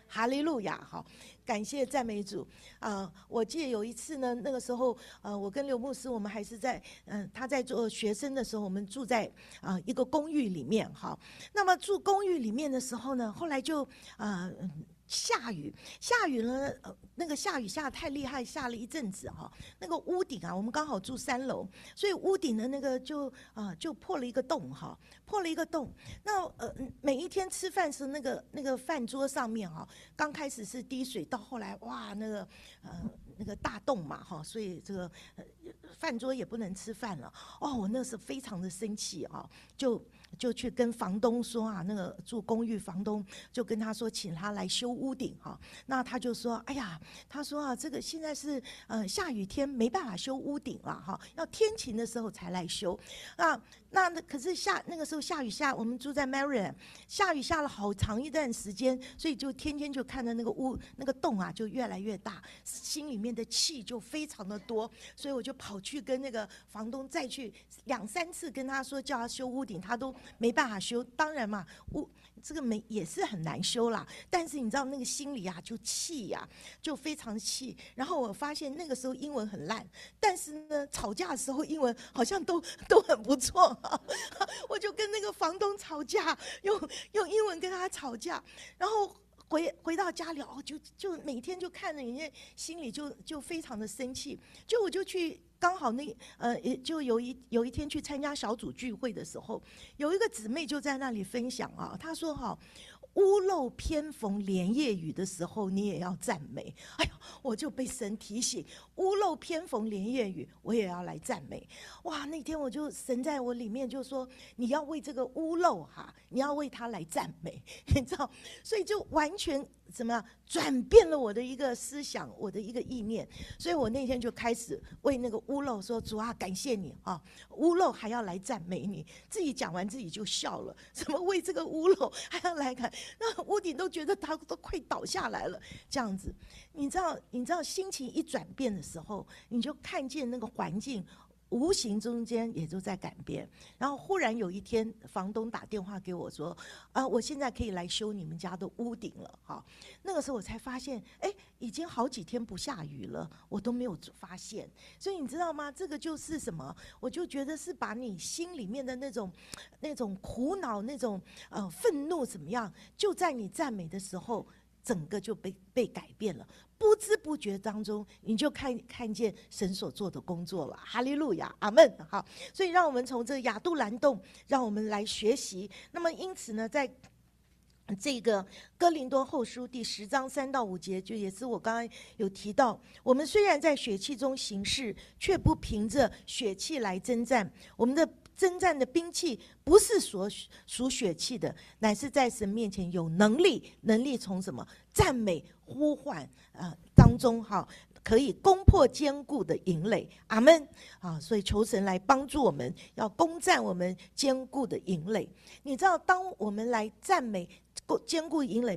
哈利路亚！好，感谢赞美主我记得有一次呢，那个时候我跟刘牧师，我们还是在他在做学生的时候，我们住在一个公寓里面。好，那么住公寓里面的时候呢，后来就下雨了，那个下雨下得太厉害，下了一阵子哈，那个屋顶啊，我们刚好住3楼，所以屋顶的那个就破了一个洞哈，破了一个洞。那每一天吃饭时那个饭桌上面哈，刚开始是滴水，到后来哇那个大洞嘛哈，所以这个饭桌也不能吃饭了。我那时候非常的生气啊，就去跟房东说啊，那个住公寓房东就跟他说，请他来修屋顶哈。那他就说，哎呀，他说啊，这个现在是下雨天没办法修屋顶了哈，要天晴的时候才来修。那可是那个时候下雨下，我们住在 Marion， 下雨下了好长一段时间，所以就天天就看到那个洞啊就越来越大，心里面的气就非常的多，所以我就跑去跟那个房东再去2、3次跟他说叫他修屋顶，他都没办法修。当然嘛，这个也是很难修啦，但是你知道那个心里啊就气呀，就非常气。然后我发现那个时候英文很烂，但是呢吵架的时候英文好像都很不错我就跟那个房东吵架，用英文跟他吵架，然后回到家里就每天就看着人家，心里就非常的生气。我就去刚好就有一天去参加小组聚会的时候，有一个姊妹就在那里分享啊，她说屋漏偏逢连夜雨的时候，你也要赞美。哎呀，我就被神提醒，屋漏偏逢连夜雨，我也要来赞美。哇，那天神在我里面就说，你要为这个屋漏你要为他来赞美，你知道，所以就完全怎么样转变了我的一个思想，我的一个意念。所以我那天就开始为那个屋漏说，主啊，感谢你啊，屋漏还要来赞美你。自己讲完自己就笑了，怎么为这个屋漏还要来看？那屋顶都觉得它都快倒下来了，这样子。你知道心情一转变的时候，你就看见那个环境无形中间也就在改变。然后忽然有一天，房东打电话给我说，我现在可以来修你们家的屋顶了哈。那个时候我才发现，已经好几天不下雨了，我都没有发现。所以你知道吗？这个就是什么？我就觉得是把你心里面的那种苦恼、那种愤怒怎么样，就在你赞美的时候，整个就被改变了。不知不觉当中，你就看见神所做的工作了。哈利路亚，阿们。好，所以让我们从这亚杜兰洞，让我们来学习。那么因此呢，在这个哥林多后书第10章3到5节，就也是我刚刚有提到，我们虽然在血气中行事，却不凭着血气来征战。我们的征战的兵器不是属血气的，乃是在神面前有能力从什么赞美呼唤当中可以攻破坚固的营垒。阿们。所以求神来帮助我们，要攻占我们坚固的营垒。你知道，当我们来赞美坚固营垒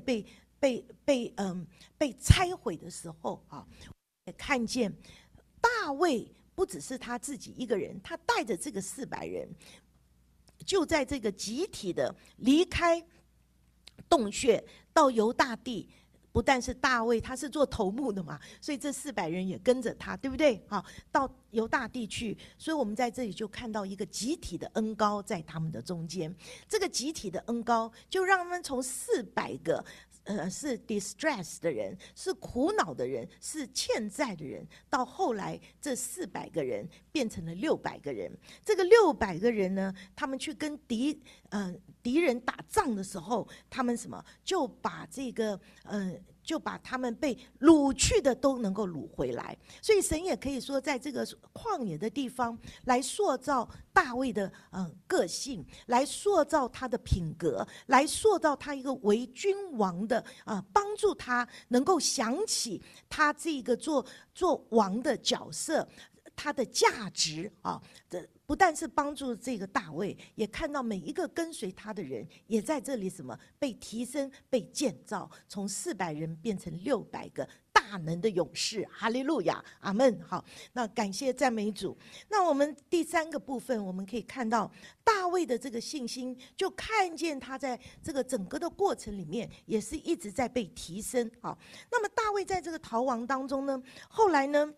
被拆毁的时候也看见大卫不只是他自己一个人，他带着这个400人，就在这个集体的离开洞穴到犹大地。不但是大卫，他是做头目的嘛，所以这400人也跟着他，对不对？到犹大地去，所以我们在这里就看到一个集体的恩膏在他们的中间。这个集体的恩膏就让他们从400个是 distress 的人，是苦恼的人，是欠债的人，到后来这400个人变成了600个人。这个600个人呢，他们去跟敌人打仗的时候，他们什么就把就把他们被掳去的都能够掳回来。所以神也可以说，在这个旷野的地方来塑造大卫的个性，来塑造他的品格，来塑造他一个为君王的帮助他能够想起他这个做王的角色，他的价值不但是帮助这个大卫，也看到每一个跟随他的人也在这里什么被提升、被建造，从400人变成600个大大能的勇士，哈利路亚，阿门。好，那感谢赞美主。那我们第3个部分，我们可以看到大卫的这个信心，就看见他在这个整个的过程里面，也是一直在被提升。好，那么大卫在这个逃亡当中呢，后来呢，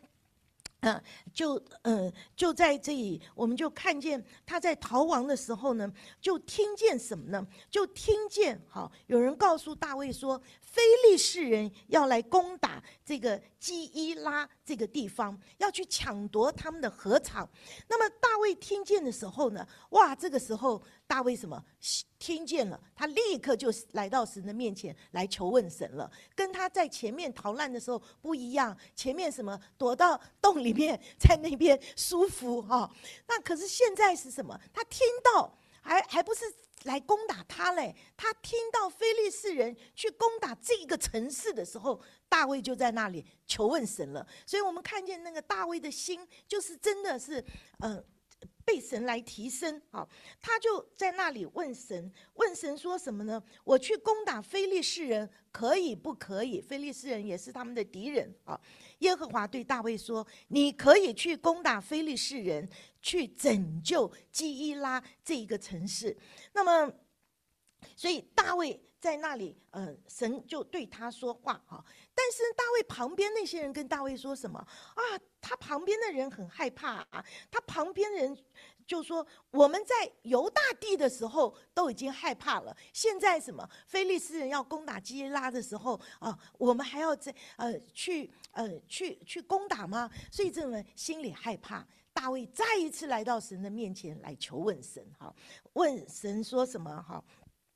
就在这里，我们就看见他在逃亡的时候呢，就听见什么呢？就听见有人告诉大卫说，非利士人要来攻打这个基伊拉这个地方，要去抢夺他们的禾场。那么大卫听见的时候呢，哇，这个时候大卫什么？听见了，他立刻就来到神的面前来求问神了，跟他在前面逃难的时候不一样。前面什么躲到洞里面，在那边舒服那可是现在是什么？他听到，还不是来攻打他嘞？他听到非利士人去攻打这个城市的时候，大卫就在那里求问神了。所以我们看见那个大卫的心，就是真的是被神来提升。他就在那里问神说什么呢？我去攻打非利士人可以不可以？非利士人也是他们的敌人耶和华对大卫说，你可以去攻打非利士人，去拯救基伊拉这一个城市。那么所以大卫在那里神就对他说话但是大卫旁边那些人跟大卫说什么他旁边的人很害怕他旁边的人就说，我们在犹大地的时候都已经害怕了，现在什么非利士人要攻打基伊拉的时候我们还要去攻打吗？所以这种心里害怕。大卫再一次来到神的面前来求问神问神说什么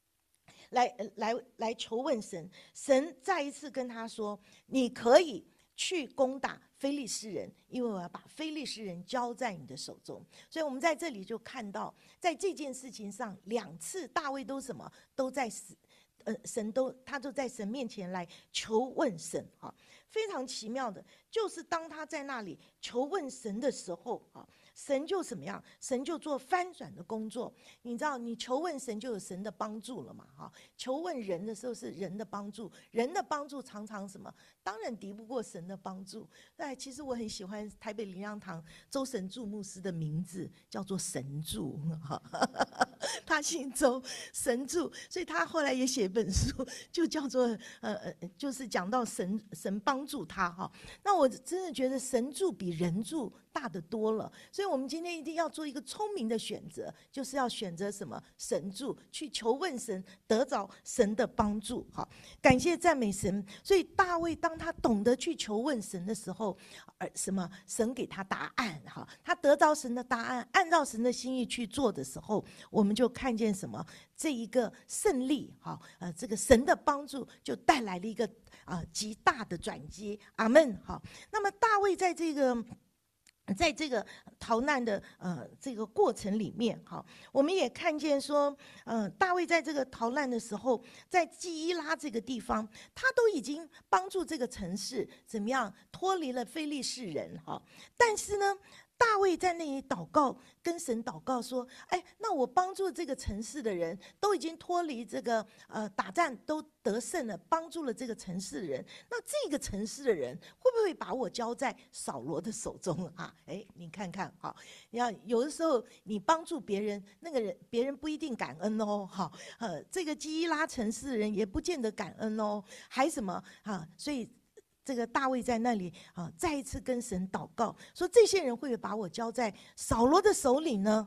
来求问神。神再一次跟他说，你可以去攻打非利士人，因为我要把非利士人交在你的手中。所以我们在这里就看到，在这件事情上2次大卫都什么？都在他都在神面前来求问神非常奇妙的，就是当他在那里求问神的时候神就怎么样？神就做翻转的工作。你知道，你求问神就有神的帮助了嘛求问人的时候是人的帮助，人的帮助常常什么？当然敌不过神的帮助。其实我很喜欢台北灵粮堂周神助牧师的名字，叫做神助他姓周，神助，所以他后来也写一本书，就叫做就是讲到神帮助他那我真的觉得神助比人助大得多了。所以我们今天一定要做一个聪明的选择，就是要选择什么？神助，去求问神，得着神的帮助感谢赞美神。所以大卫当他懂得去求问神的时候什么？神给他答案他得着神的答案，按照神的心意去做的时候，我们就看见什么？这一个胜利这个神的帮助就带来了一个极大的转机。阿们那么大卫在这个逃难的这个过程里面我们也看见说大卫在这个逃难的时候，在基伊拉这个地方，他都已经帮助这个城市怎么样脱离了非利士人但是呢，大卫在那里祷告，跟神祷告说，那我帮助这个城市的人都已经脱离这个打仗都得胜了，帮助了这个城市的人，那这个城市的人会不会把我交在扫罗的手中你看看有的时候你帮助别人，那个人别人不一定感恩这个基伊拉城市的人也不见得感恩还什么所以这个大卫在那里再一次跟神祷告，说这些人会不会把我交在扫罗的手里呢？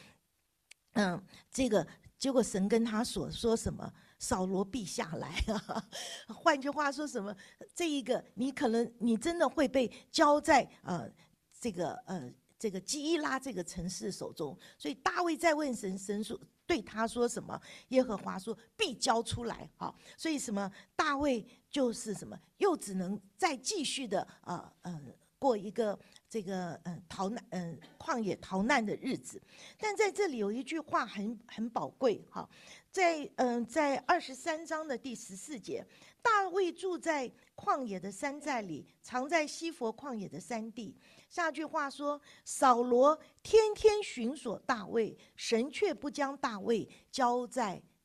这个结果神跟他说什么？扫罗必下来换句话说什么？这一个你真的会被交在这个基伊拉这个城市手中。所以大卫在问神，神说对他说什么？耶和华说必交出来所以什么？大卫就是什么？又只能再继续的过一个这个旷野逃难的日子。但在这里有一句话很宝贵在23章的第14节，大卫住在旷野的山寨里，藏在西佛旷野的山地。下句话说，扫罗天天寻索大卫，神却不将大卫交在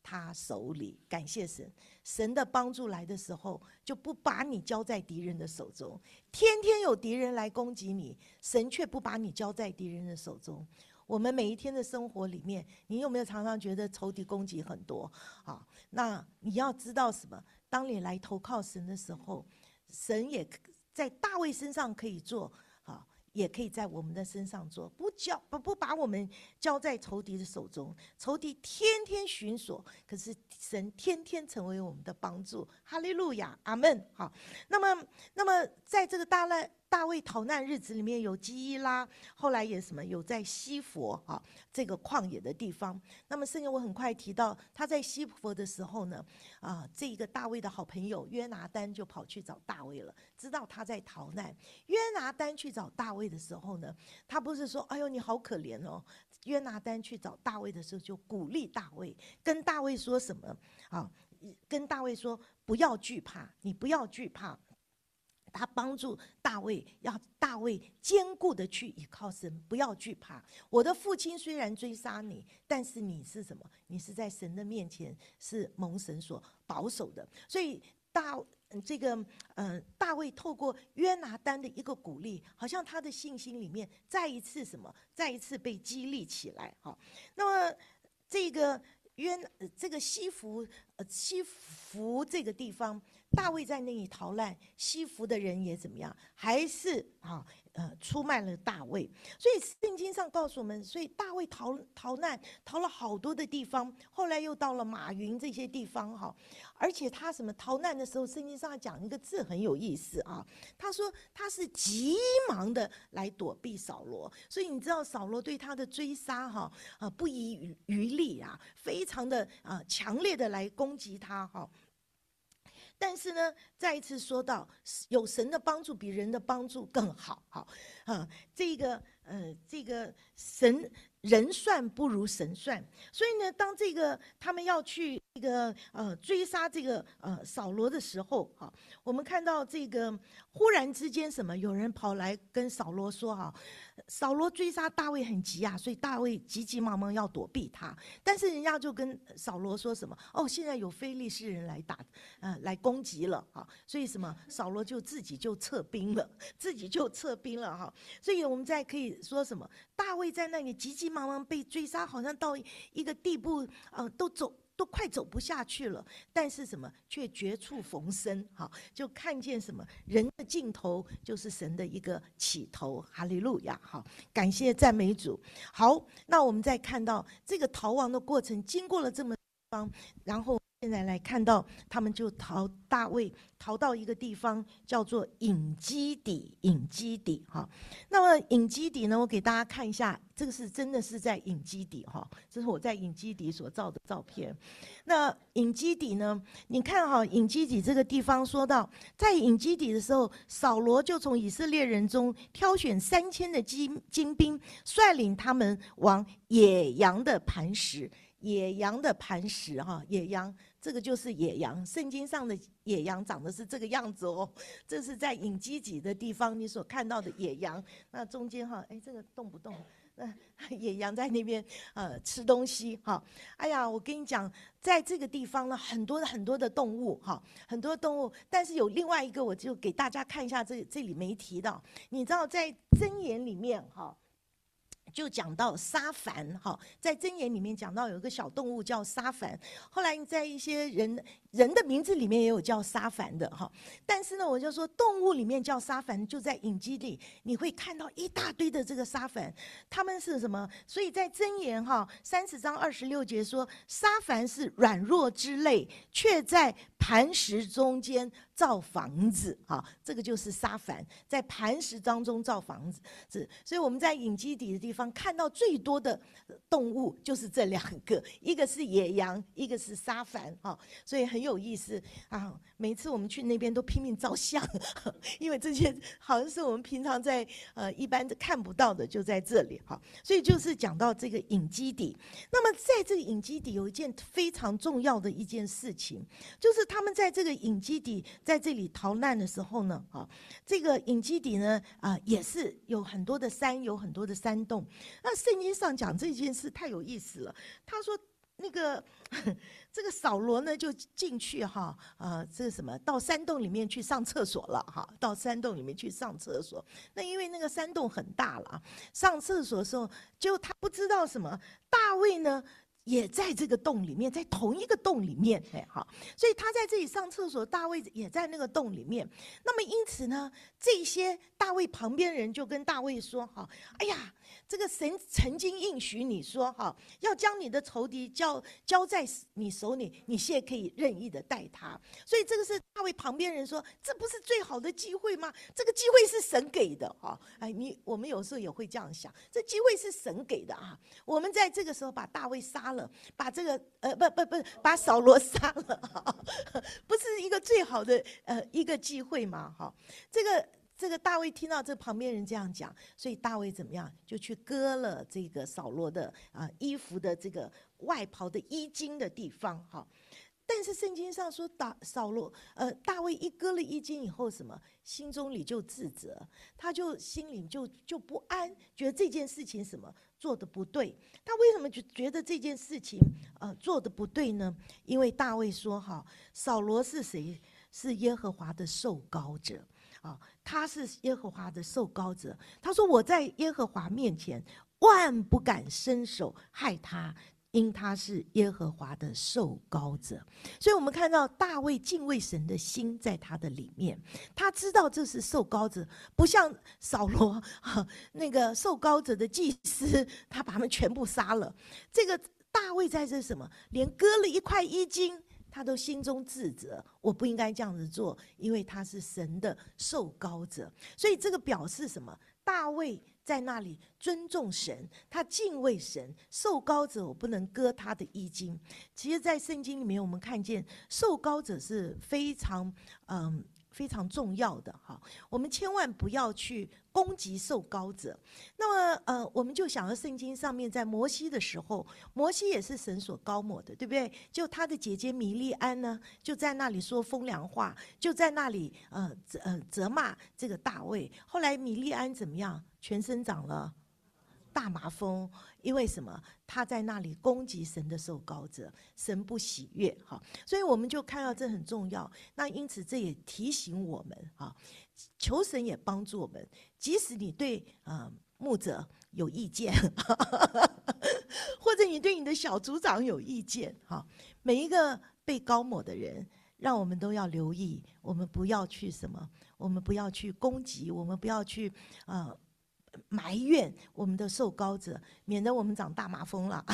他手里。感谢神，神的帮助来的时候，就不把你交在敌人的手中。天天有敌人来攻击你，神却不把你交在敌人的手中。我们每一天的生活里面，你有没有常常觉得仇敌攻击很多？好，那你要知道什么？当你来投靠神的时候，神也在大卫身上可以做，好，也可以在我们的身上做，不把我们交在仇敌的手中。仇敌天天寻索，可是神天天成为我们的帮助。哈利路亚，阿们。好，那么在这个大卫逃难日子里面，有基伊拉，后来也什么有在西弗这个旷野的地方。那么圣经我很快提到，他在西弗的时候呢，这个大卫的好朋友约拿单就跑去找大卫了，知道他在逃难。约拿单去找大卫的时候呢，他不是说哎呦你好可怜哦，约拿单去找大卫的时候就鼓励大卫，跟大卫说什么跟大卫说不要惧怕，你不要惧怕。他帮助大卫，要大卫坚固的去依靠神，不要惧怕。我的父亲虽然追杀你，但是你是什么？你是在神的面前是蒙神所保守的。所以大卫透过约拿单的一个鼓励，好像他的信心里面再一次被激励起来。好，那么这个西弗这个地方，大卫在那里逃难，西弗的人也怎么样？还是出卖了大卫。所以圣经上告诉我们，所以大卫逃难，逃了好多的地方，后来又到了马云这些地方而且他什么逃难的时候，圣经上讲一个字很有意思他说他是急忙的来躲避扫罗。所以你知道扫罗对他的追杀不遗余力非常的强烈的来攻击他但是呢，再一次说到有神的帮助比人的帮助更好这个人算不如神算。所以呢，当他们要去追杀扫罗的时候我们看到忽然之间什么，有人跑来跟扫罗说扫罗追杀大卫很急所以大卫急急忙忙要躲避他。但是人家就跟扫罗说什么现在有非利士人来攻击了所以什么扫罗自己就撤兵了所以我们可以说什么，大卫在那里急急忙忙被追杀，好像到一个地步都快走不下去了，但是什么却绝处逢生就看见什么人的尽头就是神的一个起头。哈利路亚感谢赞美主。好，那我们再看到这个逃亡的过程经过了这么方，然后现在来看到他们就大卫逃到一个地方叫做隐基底那么隐基底呢，我给大家看一下，这个是真的是在隐基底这是我在隐基底所照的照片。那隐基底呢，你看隐基底这个地方说到，在隐基底的时候，扫罗就从以色列人中挑选3000的精兵，率领他们往野羊的磐石野羊这个就是野羊，圣经上的野羊长得是这个样子这是在隐基底的地方你所看到的野羊。那中间这个动不动野羊在那边吃东西哎呀，我跟你讲，在这个地方呢，很多很多的动物很多动物。但是有另外一个，我就给大家看一下，这里没提到。你知道在箴言里面就讲到沙凡在箴言里面讲到有一个小动物叫沙凡，后来在一些人的名字里面也有叫沙凡的但是呢，我就说动物里面叫沙凡，就在隐基底你会看到一大堆的这个沙凡，他们是什么？所以在箴言30章26节说，沙凡是软弱之类，却在磐石中间造房子这个就是沙凡，在磐石当中造房子。所以我们在隐基底的地方看到最多的动物就是这2个，一个是野羊，一个是沙凡所以很有意思每次我们去那边都拼命照相因为这些好像是我们平常在一般看不到的，就在这里所以就是讲到这个隐基底。那么在这个隐基底有一件非常重要的一件事情，就是他们在这个隐基底在这里逃难的时候呢这个隐基底呢也是有很多的山，有很多的山洞。那圣经上讲这件事太有意思了，他说那个这个扫罗呢就进去哈，这个什么到山洞里面去上厕所了哈，到山洞里面去上厕所。那因为那个山洞很大了啊，上厕所的时候，就他不知道什么，大卫呢也在这个洞里面，在同一个洞里面，哎，好，所以他在这里上厕所，大卫也在那个洞里面。那么因此呢，这些大卫旁边人就跟大卫说：“哈，哎呀，这个神曾经应许你说，哈，要将你的仇敌交在你手里，你现在可以任意的待他。所以这个是大卫旁边人说，这不是最好的机会吗？这个机会是神给的，哈，哎，我们有时候也会这样想，这机会是神给的啊。我们在这个时候把大卫杀了，把这个不，把扫罗杀了，不是一个最好的一个机会吗？哈，这个大卫听到这旁边人这样讲，所以大卫怎么样，就去割了这个扫罗的衣服的这个外袍的衣襟的地方，哈。但是圣经上说，大卫一割了衣襟以后，什么心中里就自责，他就心里就不安，觉得这件事情什么做的不对。他为什么觉得这件事情做的不对呢？因为大卫说哈，扫罗是谁？是耶和华的受膏者啊，他是耶和华的受膏者。他说我在耶和华面前万不敢伸手害他，因他是耶和华的受膏者。所以我们看到大卫敬畏神的心在他的里面，他知道这是受膏者，不像扫罗那个受膏者的祭司，他把他们全部杀了。这个大卫在这什么，连割了一块衣襟，他都心中自责，我不应该这样子做，因为他是神的受膏者。所以这个表示什么？大卫在那里尊重神，他敬畏神，受膏者我不能割他的衣襟。其实在圣经里面我们看见受膏者是非常重要的哈，我们千万不要去攻击受膏者。那么我们就想到圣经上面在摩西的时候，摩西也是神所膏抹的，对不对？就他的姐姐米利安呢，就在那里说风凉话，就在那里责骂这个大卫。后来米利安怎么样？全身长了大麻风，因为什么？他在那里攻击神的受膏者，神不喜悦。哈，所以我们就看到这很重要。那因此这也提醒我们啊，求神也帮助我们，即使你对牧者有意见，或者你对你的小组长有意见，哈，每一个被膏抹的人，让我们都要留意，我们不要去什么，我们不要去攻击，我们不要去埋怨我们的受膏者，免得我们长大麻风了。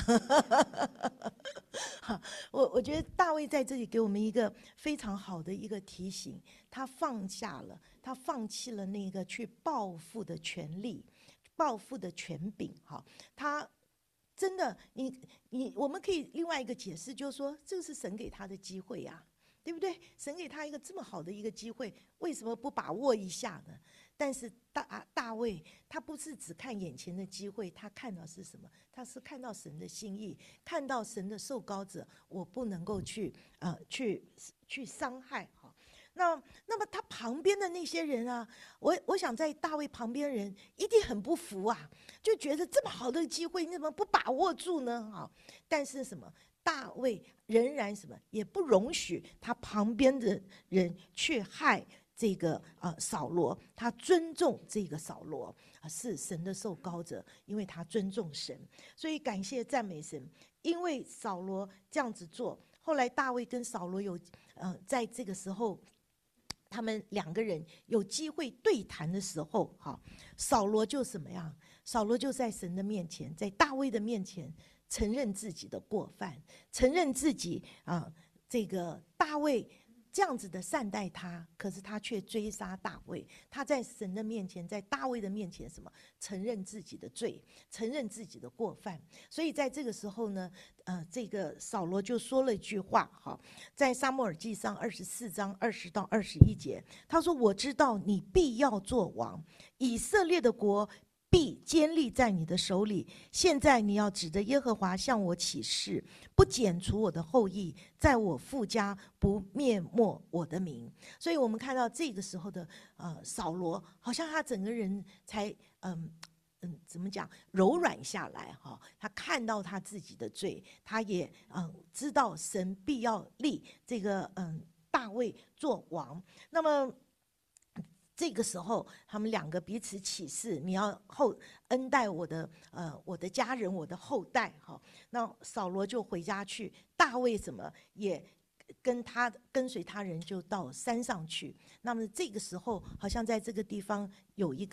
我觉得大卫在这里给我们一个非常好的一个提醒，他放下了，他放弃了那个去报复的权利，报复的权柄。哈，他真的，我们可以另外一个解释，就是说，这个是神给他的机会呀，对不对？神给他一个这么好的一个机会，为什么不把握一下呢？但是大卫他不是只看眼前的机会，他看到是什么？他是看到神的心意，看到神的受膏者，我不能够去伤害。好，那么他旁边的那些人啊，我想在大卫旁边人一定很不服啊，就觉得这么好的机会，你怎么不把握住呢？好，但是什么？大卫仍然什么也不容许他旁边的人去害这个扫罗，他尊重这个扫罗是神的受膏者，因为他尊重神，所以感谢赞美神。因为扫罗这样子做，后来大卫跟扫罗在这个时候，他们两个人有机会对谈的时候，好，扫罗就什么样？扫罗就在神的面前，在大卫的面前承认自己的过犯，承认自己这个大卫这样子的善待他，可是他却追杀大卫。他在神的面前，在大卫的面前，什么？承认自己的罪，承认自己的过犯。所以在这个时候呢，这个扫罗就说了一句话，好，在撒母耳记上24章20到21节，他说：“我知道你必要做王，以色列的国必坚立在你的手里。现在你要指着耶和华向我起誓，不剪除我的后裔，在我父家不灭没我的名。”所以我们看到这个时候的扫罗，好像他整个人才怎么么讲柔软下来哈，他看到他自己的罪，他也知道神必要立这个大卫做王。那么这个时候，他们两个彼此起誓，你要恩待我的家人，我的后代。哈，那扫罗就回家去，大卫怎么也跟随他人就到山上去。那么这个时候，好像在这个地方有一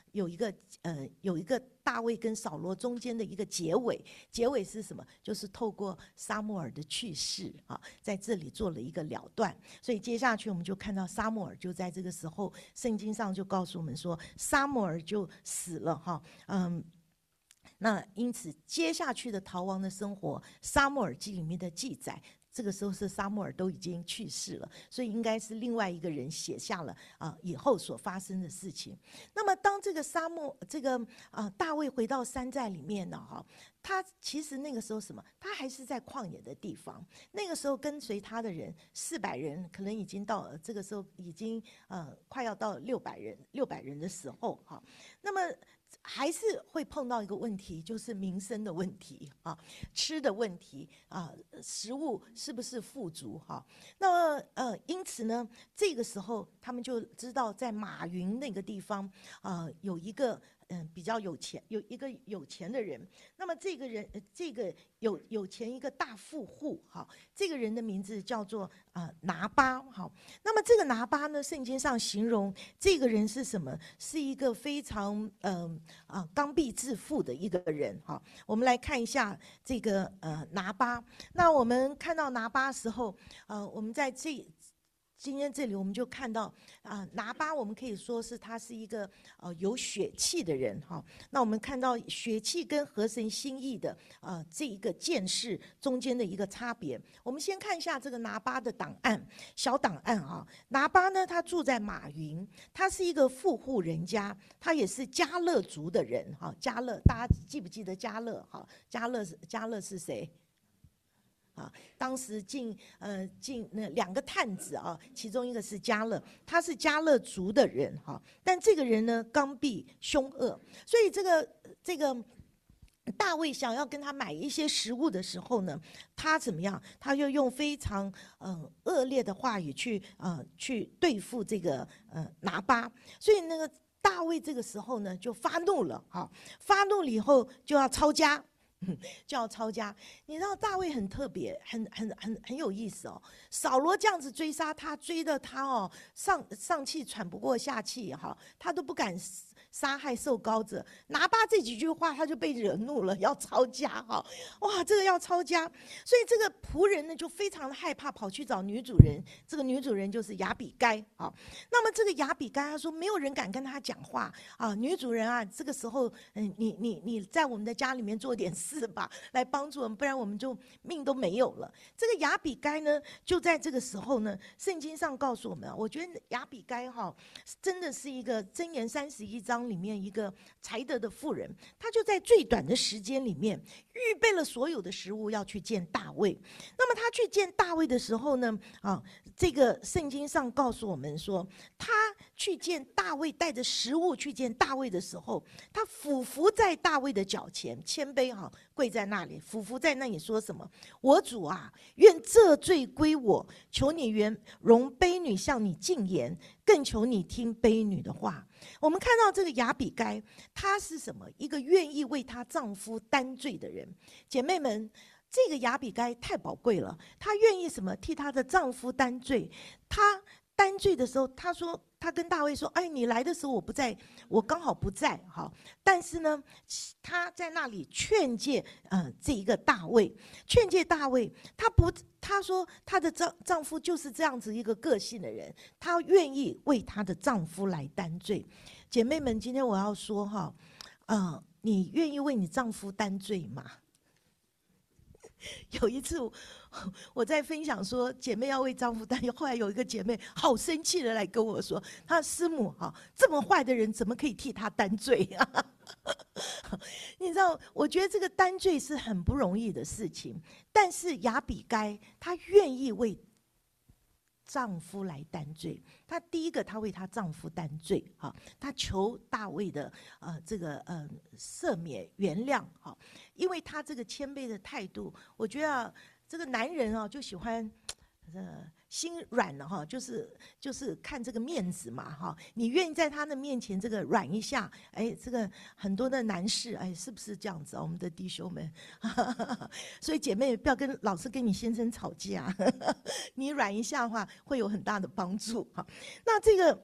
个大卫跟扫罗中间的一个结尾。结尾是什么？就是透过撒母耳的去世啊，在这里做了一个了断。所以接下去我们就看到撒母耳就在这个时候，圣经上就告诉我们说，撒母耳就死了哈。那因此接下去的逃亡的生活，撒母耳记里面的记载，这个时候是撒母耳都已经去世了，所以应该是另外一个人写下了以后所发生的事情。那么当这个大卫回到山寨里面呢，哈，他其实那个时候什么？他还是在旷野的地方。那个时候跟随他的人400人，可能已经到这个时候已经快要到600人的时候哈。那么还是会碰到一个问题，就是民生的问题啊，吃的问题啊，食物是不是富足哈？那么因此呢，这个时候他们就知道在马云那个地方有一个比较有钱，有一个有钱的人。那么这个人有钱一个大富户哈，这个人的名字叫做拿巴哈。那么这个拿巴呢，圣经上形容这个人是什么？是一个非常刚愎自负的一个人哈。我们来看一下这个拿巴。那我们看到拿巴的时候，我们在今天这里我们就看到拿巴，我们可以说是他是一个有血气的人哈。那我们看到血气跟合神心意的这一个见识中间的一个差别。我们先看一下这个拿巴的小档案哈。拿巴呢，他住在马云，他是一个富户人家，他也是迦勒族的人哈。迦勒，大家记不记得迦勒哈？迦勒是谁？当时进那2个探子啊，其中一个是迦勒，他是迦勒族的人哈，但这个人呢刚愎凶恶，所以这个大卫想要跟他买一些食物的时候呢，他怎么样？他就用非常恶劣的话语去对付这个拿巴，所以那个大卫这个时候呢就发怒了哈，发怒了以后就要抄家。你知道大卫很特别，很有意思哦。扫罗这样子追杀他，追得他哦上气喘不过下气哈，他都不敢杀害受膏者。拿巴这几句话他就被惹怒了，要抄家哈。哇，这个要抄家，所以这个仆人呢就非常的害怕，跑去找女主人。这个女主人就是亚比该啊。那么这个亚比该他说没有人敢跟他讲话啊，女主人啊，这个时候你在我们的家里面做点事吧，来帮助我们，不然我们就命都没有了。这个亚比该呢，就在这个时候呢，圣经上告诉我们我觉得亚比该真的是一个箴言31章里面一个才德的妇人，她就在最短的时间里面预备了所有的食物要去见大卫。那么她去见大卫的时候呢，这个圣经上告诉我们说，她去见大卫，带着食物去见大卫的时候，她俯伏在大卫的脚前，谦卑跪在那里，俯伏在那里说什么？我主啊，愿这罪归我，求你容卑女向你进言，更求你听卑女的话。我们看到这个亚比该，她是什么？一个愿意为她丈夫担罪的人。姐妹们，这个亚比该太宝贵了，她愿意什么？替她的丈夫担罪。她担罪的时候，她跟大卫说：“哎，你来的时候我不在，我刚好不在哈。但是呢，她在那里劝诫这一个大卫，她说她的丈夫就是这样子一个个性的人，她愿意为她的丈夫来担罪。姐妹们，今天我要说你愿意为你丈夫担罪吗？”有一次我在分享说姐妹要为丈夫担忧，后来有一个姐妹好生气的来跟我说，她师母这么坏的人怎么可以替她担罪啊？你知道，我觉得这个担罪是很不容易的事情，但是亚比该她愿意为丈夫来担罪。她第一个，她为她丈夫担罪，哈，她求大卫的赦免原谅，哈，因为她这个谦卑的态度，我觉得这个男人啊就喜欢。心软了哈，就是看这个面子嘛哈，你愿意在他的面前这个软一下，哎，这个很多的男士，哎，是不是这样子啊？我们的弟兄们，所以姐妹不要老是跟你先生吵架，你软一下的话会有很大的帮助哈。那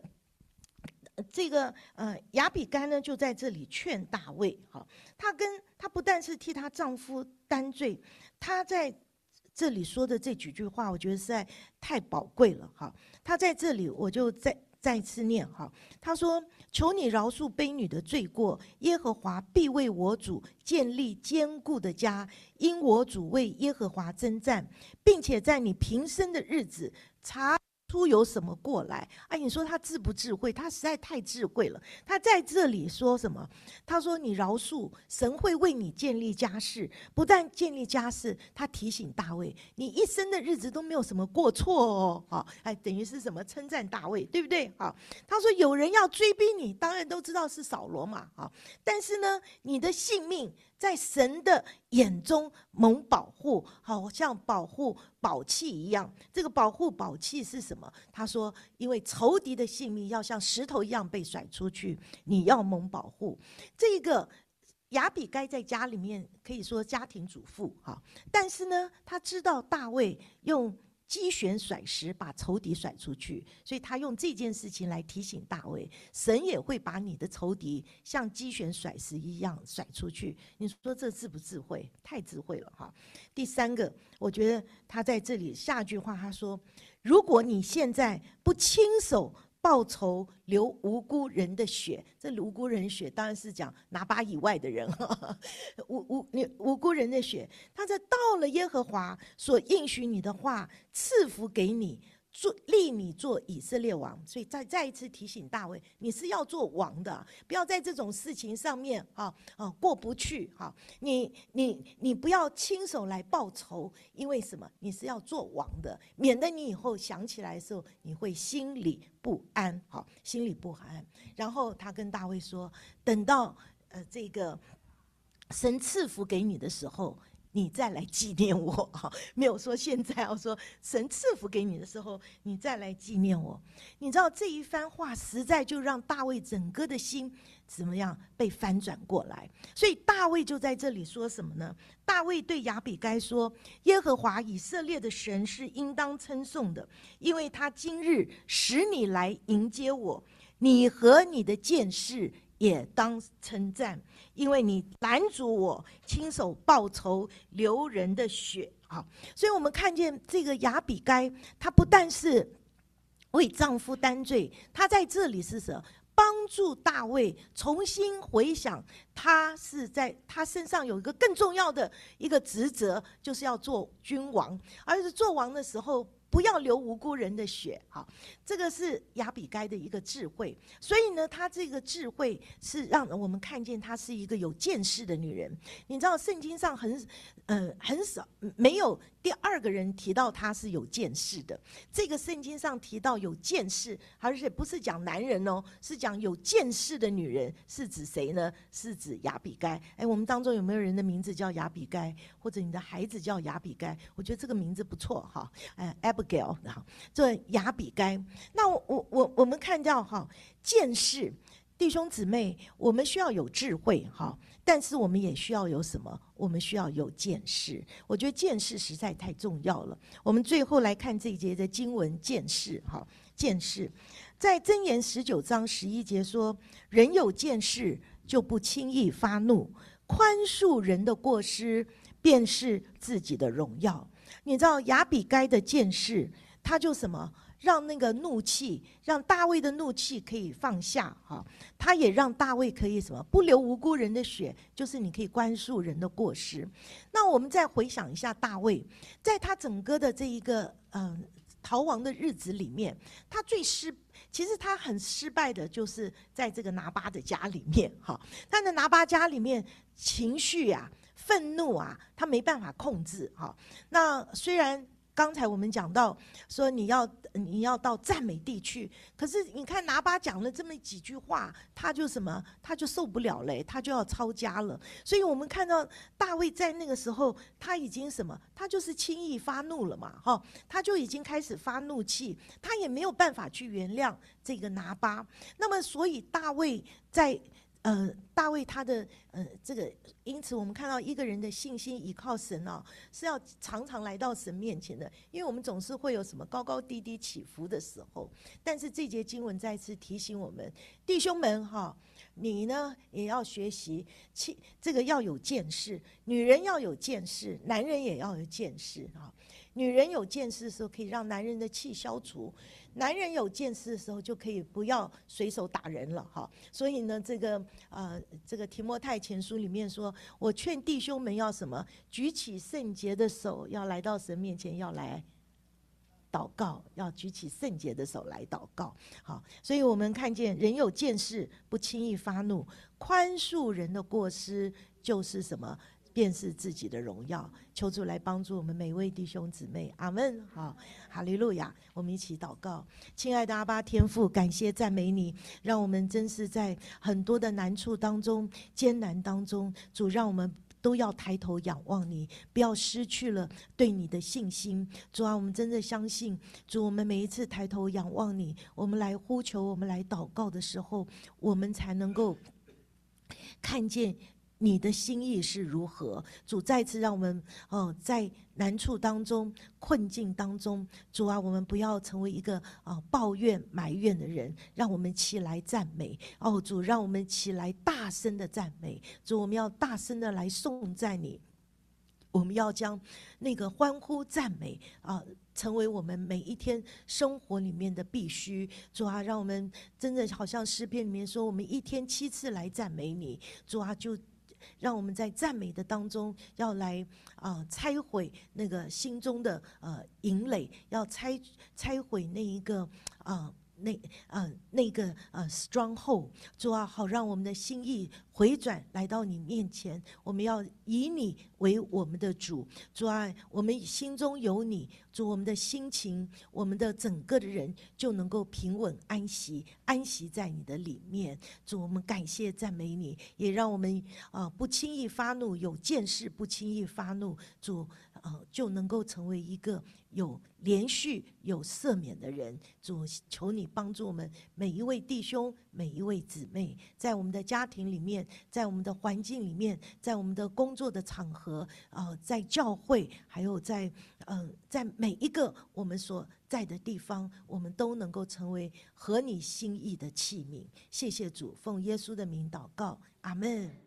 亚比该呢就在这里劝大卫哈，她不但是替她丈夫担罪，她在这里说的这几句话，我觉得实在太宝贵了哈。他在这里，我就再一次念哈。他说：“求你饶恕婢女的罪过，耶和华必为我主建立坚固的家，因我主为耶和华征战，并且在你平生的日子查出有什么过来。”哎，你说他智不智慧？他实在太智慧了。他在这里说什么？他说：“你饶恕，神会为你建立家室。不但建立家室，他提醒大卫，你一生的日子都没有什么过错哦。”好，哎，等于是什么？称赞大卫，对不对？好，他说有人要追逼你，当然都知道是扫罗嘛。好，但是呢，你的性命在神的眼中蒙保护，好像保护宝器一样。这个保护宝器是什么？他说，因为仇敌的性命要像石头一样被甩出去，你要蒙保护。这个亚比该在家里面可以说家庭主妇哈，但是呢，他知道大卫用机旋甩石把仇敌甩出去，所以他用这件事情来提醒大卫，神也会把你的仇敌像机旋甩石一样甩出去。你说这智不智慧？太智慧了哈。第三个，我觉得他在这里下句话他说，如果你现在不亲手报仇流无辜人的血，这无辜人血当然是讲拿巴以外的人，无辜人的血。他这到了耶和华所应许你的话，赐福给你，立你做以色列王。所以再一次提醒大卫，你是要做王的，不要在这种事情上面过不去哈。你不要亲手来报仇，因为什么？你是要做王的，免得你以后想起来的时候，你会心里不安，好，心里不安。然后他跟大卫说，等到这个神赐福给你的时候，你再来纪念我，没有说现在要说神赐福给你的时候，你再来纪念我。你知道这一番话实在就让大卫整个的心怎么样被翻转过来。所以大卫就在这里说什么呢？大卫对亚比该说，耶和华以色列的神是应当称颂的，因为他今日使你来迎接我，你和你的剑士也当称赞，因为你拦阻我亲手报仇流人的血。好，所以我们看见这个亚比该，她不但是为丈夫担罪，她在这里是什么？帮助大卫重新回想，他是在他身上有一个更重要的一个职责，就是要做君王，而是做王的时候不要流无辜人的血。好，这个是亚比该的一个智慧。所以呢，她这个智慧是让我们看见她是一个有见识的女人。你知道圣经上很少没有第二个人提到她是有见识的。这个圣经上提到有见识，而且不是讲男人哦，是讲有见识的女人，是指谁呢？是指亚比该。哎，我们当中有没有人的名字叫亚比该，或者你的孩子叫亚比该？我觉得这个名字不错哈，Abigail 哈，这亚比该。那我们看到哈，见识。弟兄姊妹，我们需要有智慧哈，但是我们也需要有什么？我们需要有见识。我觉得见识实在太重要了。我们最后来看这一节的经文，见识哈，见识，在箴言19章11节说：人有见识，就不轻易发怒，宽恕人的过失，便是自己的荣耀。你知道亚比该的见识，他就什么？让那个怒气，让大卫的怒气可以放下哈，他也让大卫可以什么？不流无辜人的血，就是你可以宽恕人的过失。那我们再回想一下大卫，在他整个的这一个逃亡的日子里面，他其实他很失败的，就是在这个拿巴的家里面哈。他的拿巴家里面情绪啊、愤怒啊，他没办法控制哈。那虽然刚才我们讲到说你要到赞美地去，可是你看拿巴讲了这么几句话，他就什么，他就受不了嘞，他就要抄家了。所以我们看到大卫在那个时候，他已经什么，他就是轻易发怒了嘛，他就已经开始发怒气，他也没有办法去原谅这个拿巴。那么所以大卫他的这个，因此我们看到一个人的信心依靠神是要常常来到神面前的，因为我们总是会有什么高高低低起伏的时候。但是这节经文再次提醒我们，弟兄们你呢也要学习这个要有见识，女人要有见识，男人也要有见识女人有见识的时候，可以让男人的气消除；男人有见识的时候，就可以不要随手打人了所以呢，这个提摩太前书里面说，我劝弟兄们要什么？举起圣洁的手，要来到神面前，要来祷告，要举起圣洁的手来祷告。所以我们看见人有见识，不轻易发怒，宽恕人的过失，就是什么？便是自己的荣耀。求主来帮助我们每一位弟兄姊妹，阿们。哈利路亚！我们一起祷告。亲爱的阿爸天父，感谢赞美你，让我们真是在很多的难处当中、艰难当中，主让我们都要抬头仰望你，不要失去了对你的信心。主啊，我们真的相信，主，我们每一次抬头仰望你，我们来呼求，我们来祷告的时候，我们才能够看见你的心意是如何。主再次让我们在难处当中、困境当中，主啊，我们不要成为一个抱怨埋怨的人，让我们起来赞美主，让我们起来大声的赞美主，我们要大声的来颂赞你，我们要将那个欢呼赞美成为我们每一天生活里面的必须。主啊，让我们真的好像诗篇里面说，我们一天7次来赞美你。主啊，就让我们在赞美的当中要来拆毁那个心中的营垒，要拆毁那一个那个stronghold。主啊，好让我们的心意回转来到你面前，我们要以你为我们的主。主啊，我们心中有你，主，我们的心情，我们的整个的人就能够平稳安息在你的里面。主，我们感谢赞美你，也让我们不轻易发怒，有见识不轻易发怒。主就能够成为一个有连续有赦免的人。主，求你帮助我们每一位弟兄每一位姊妹，在我们的家庭里面，在我们的环境里面，在我们的工作的场合在教会，还有在每一个我们所在的地方，我们都能够成为合你心意的器皿。谢谢主，奉耶稣的名祷告，阿们。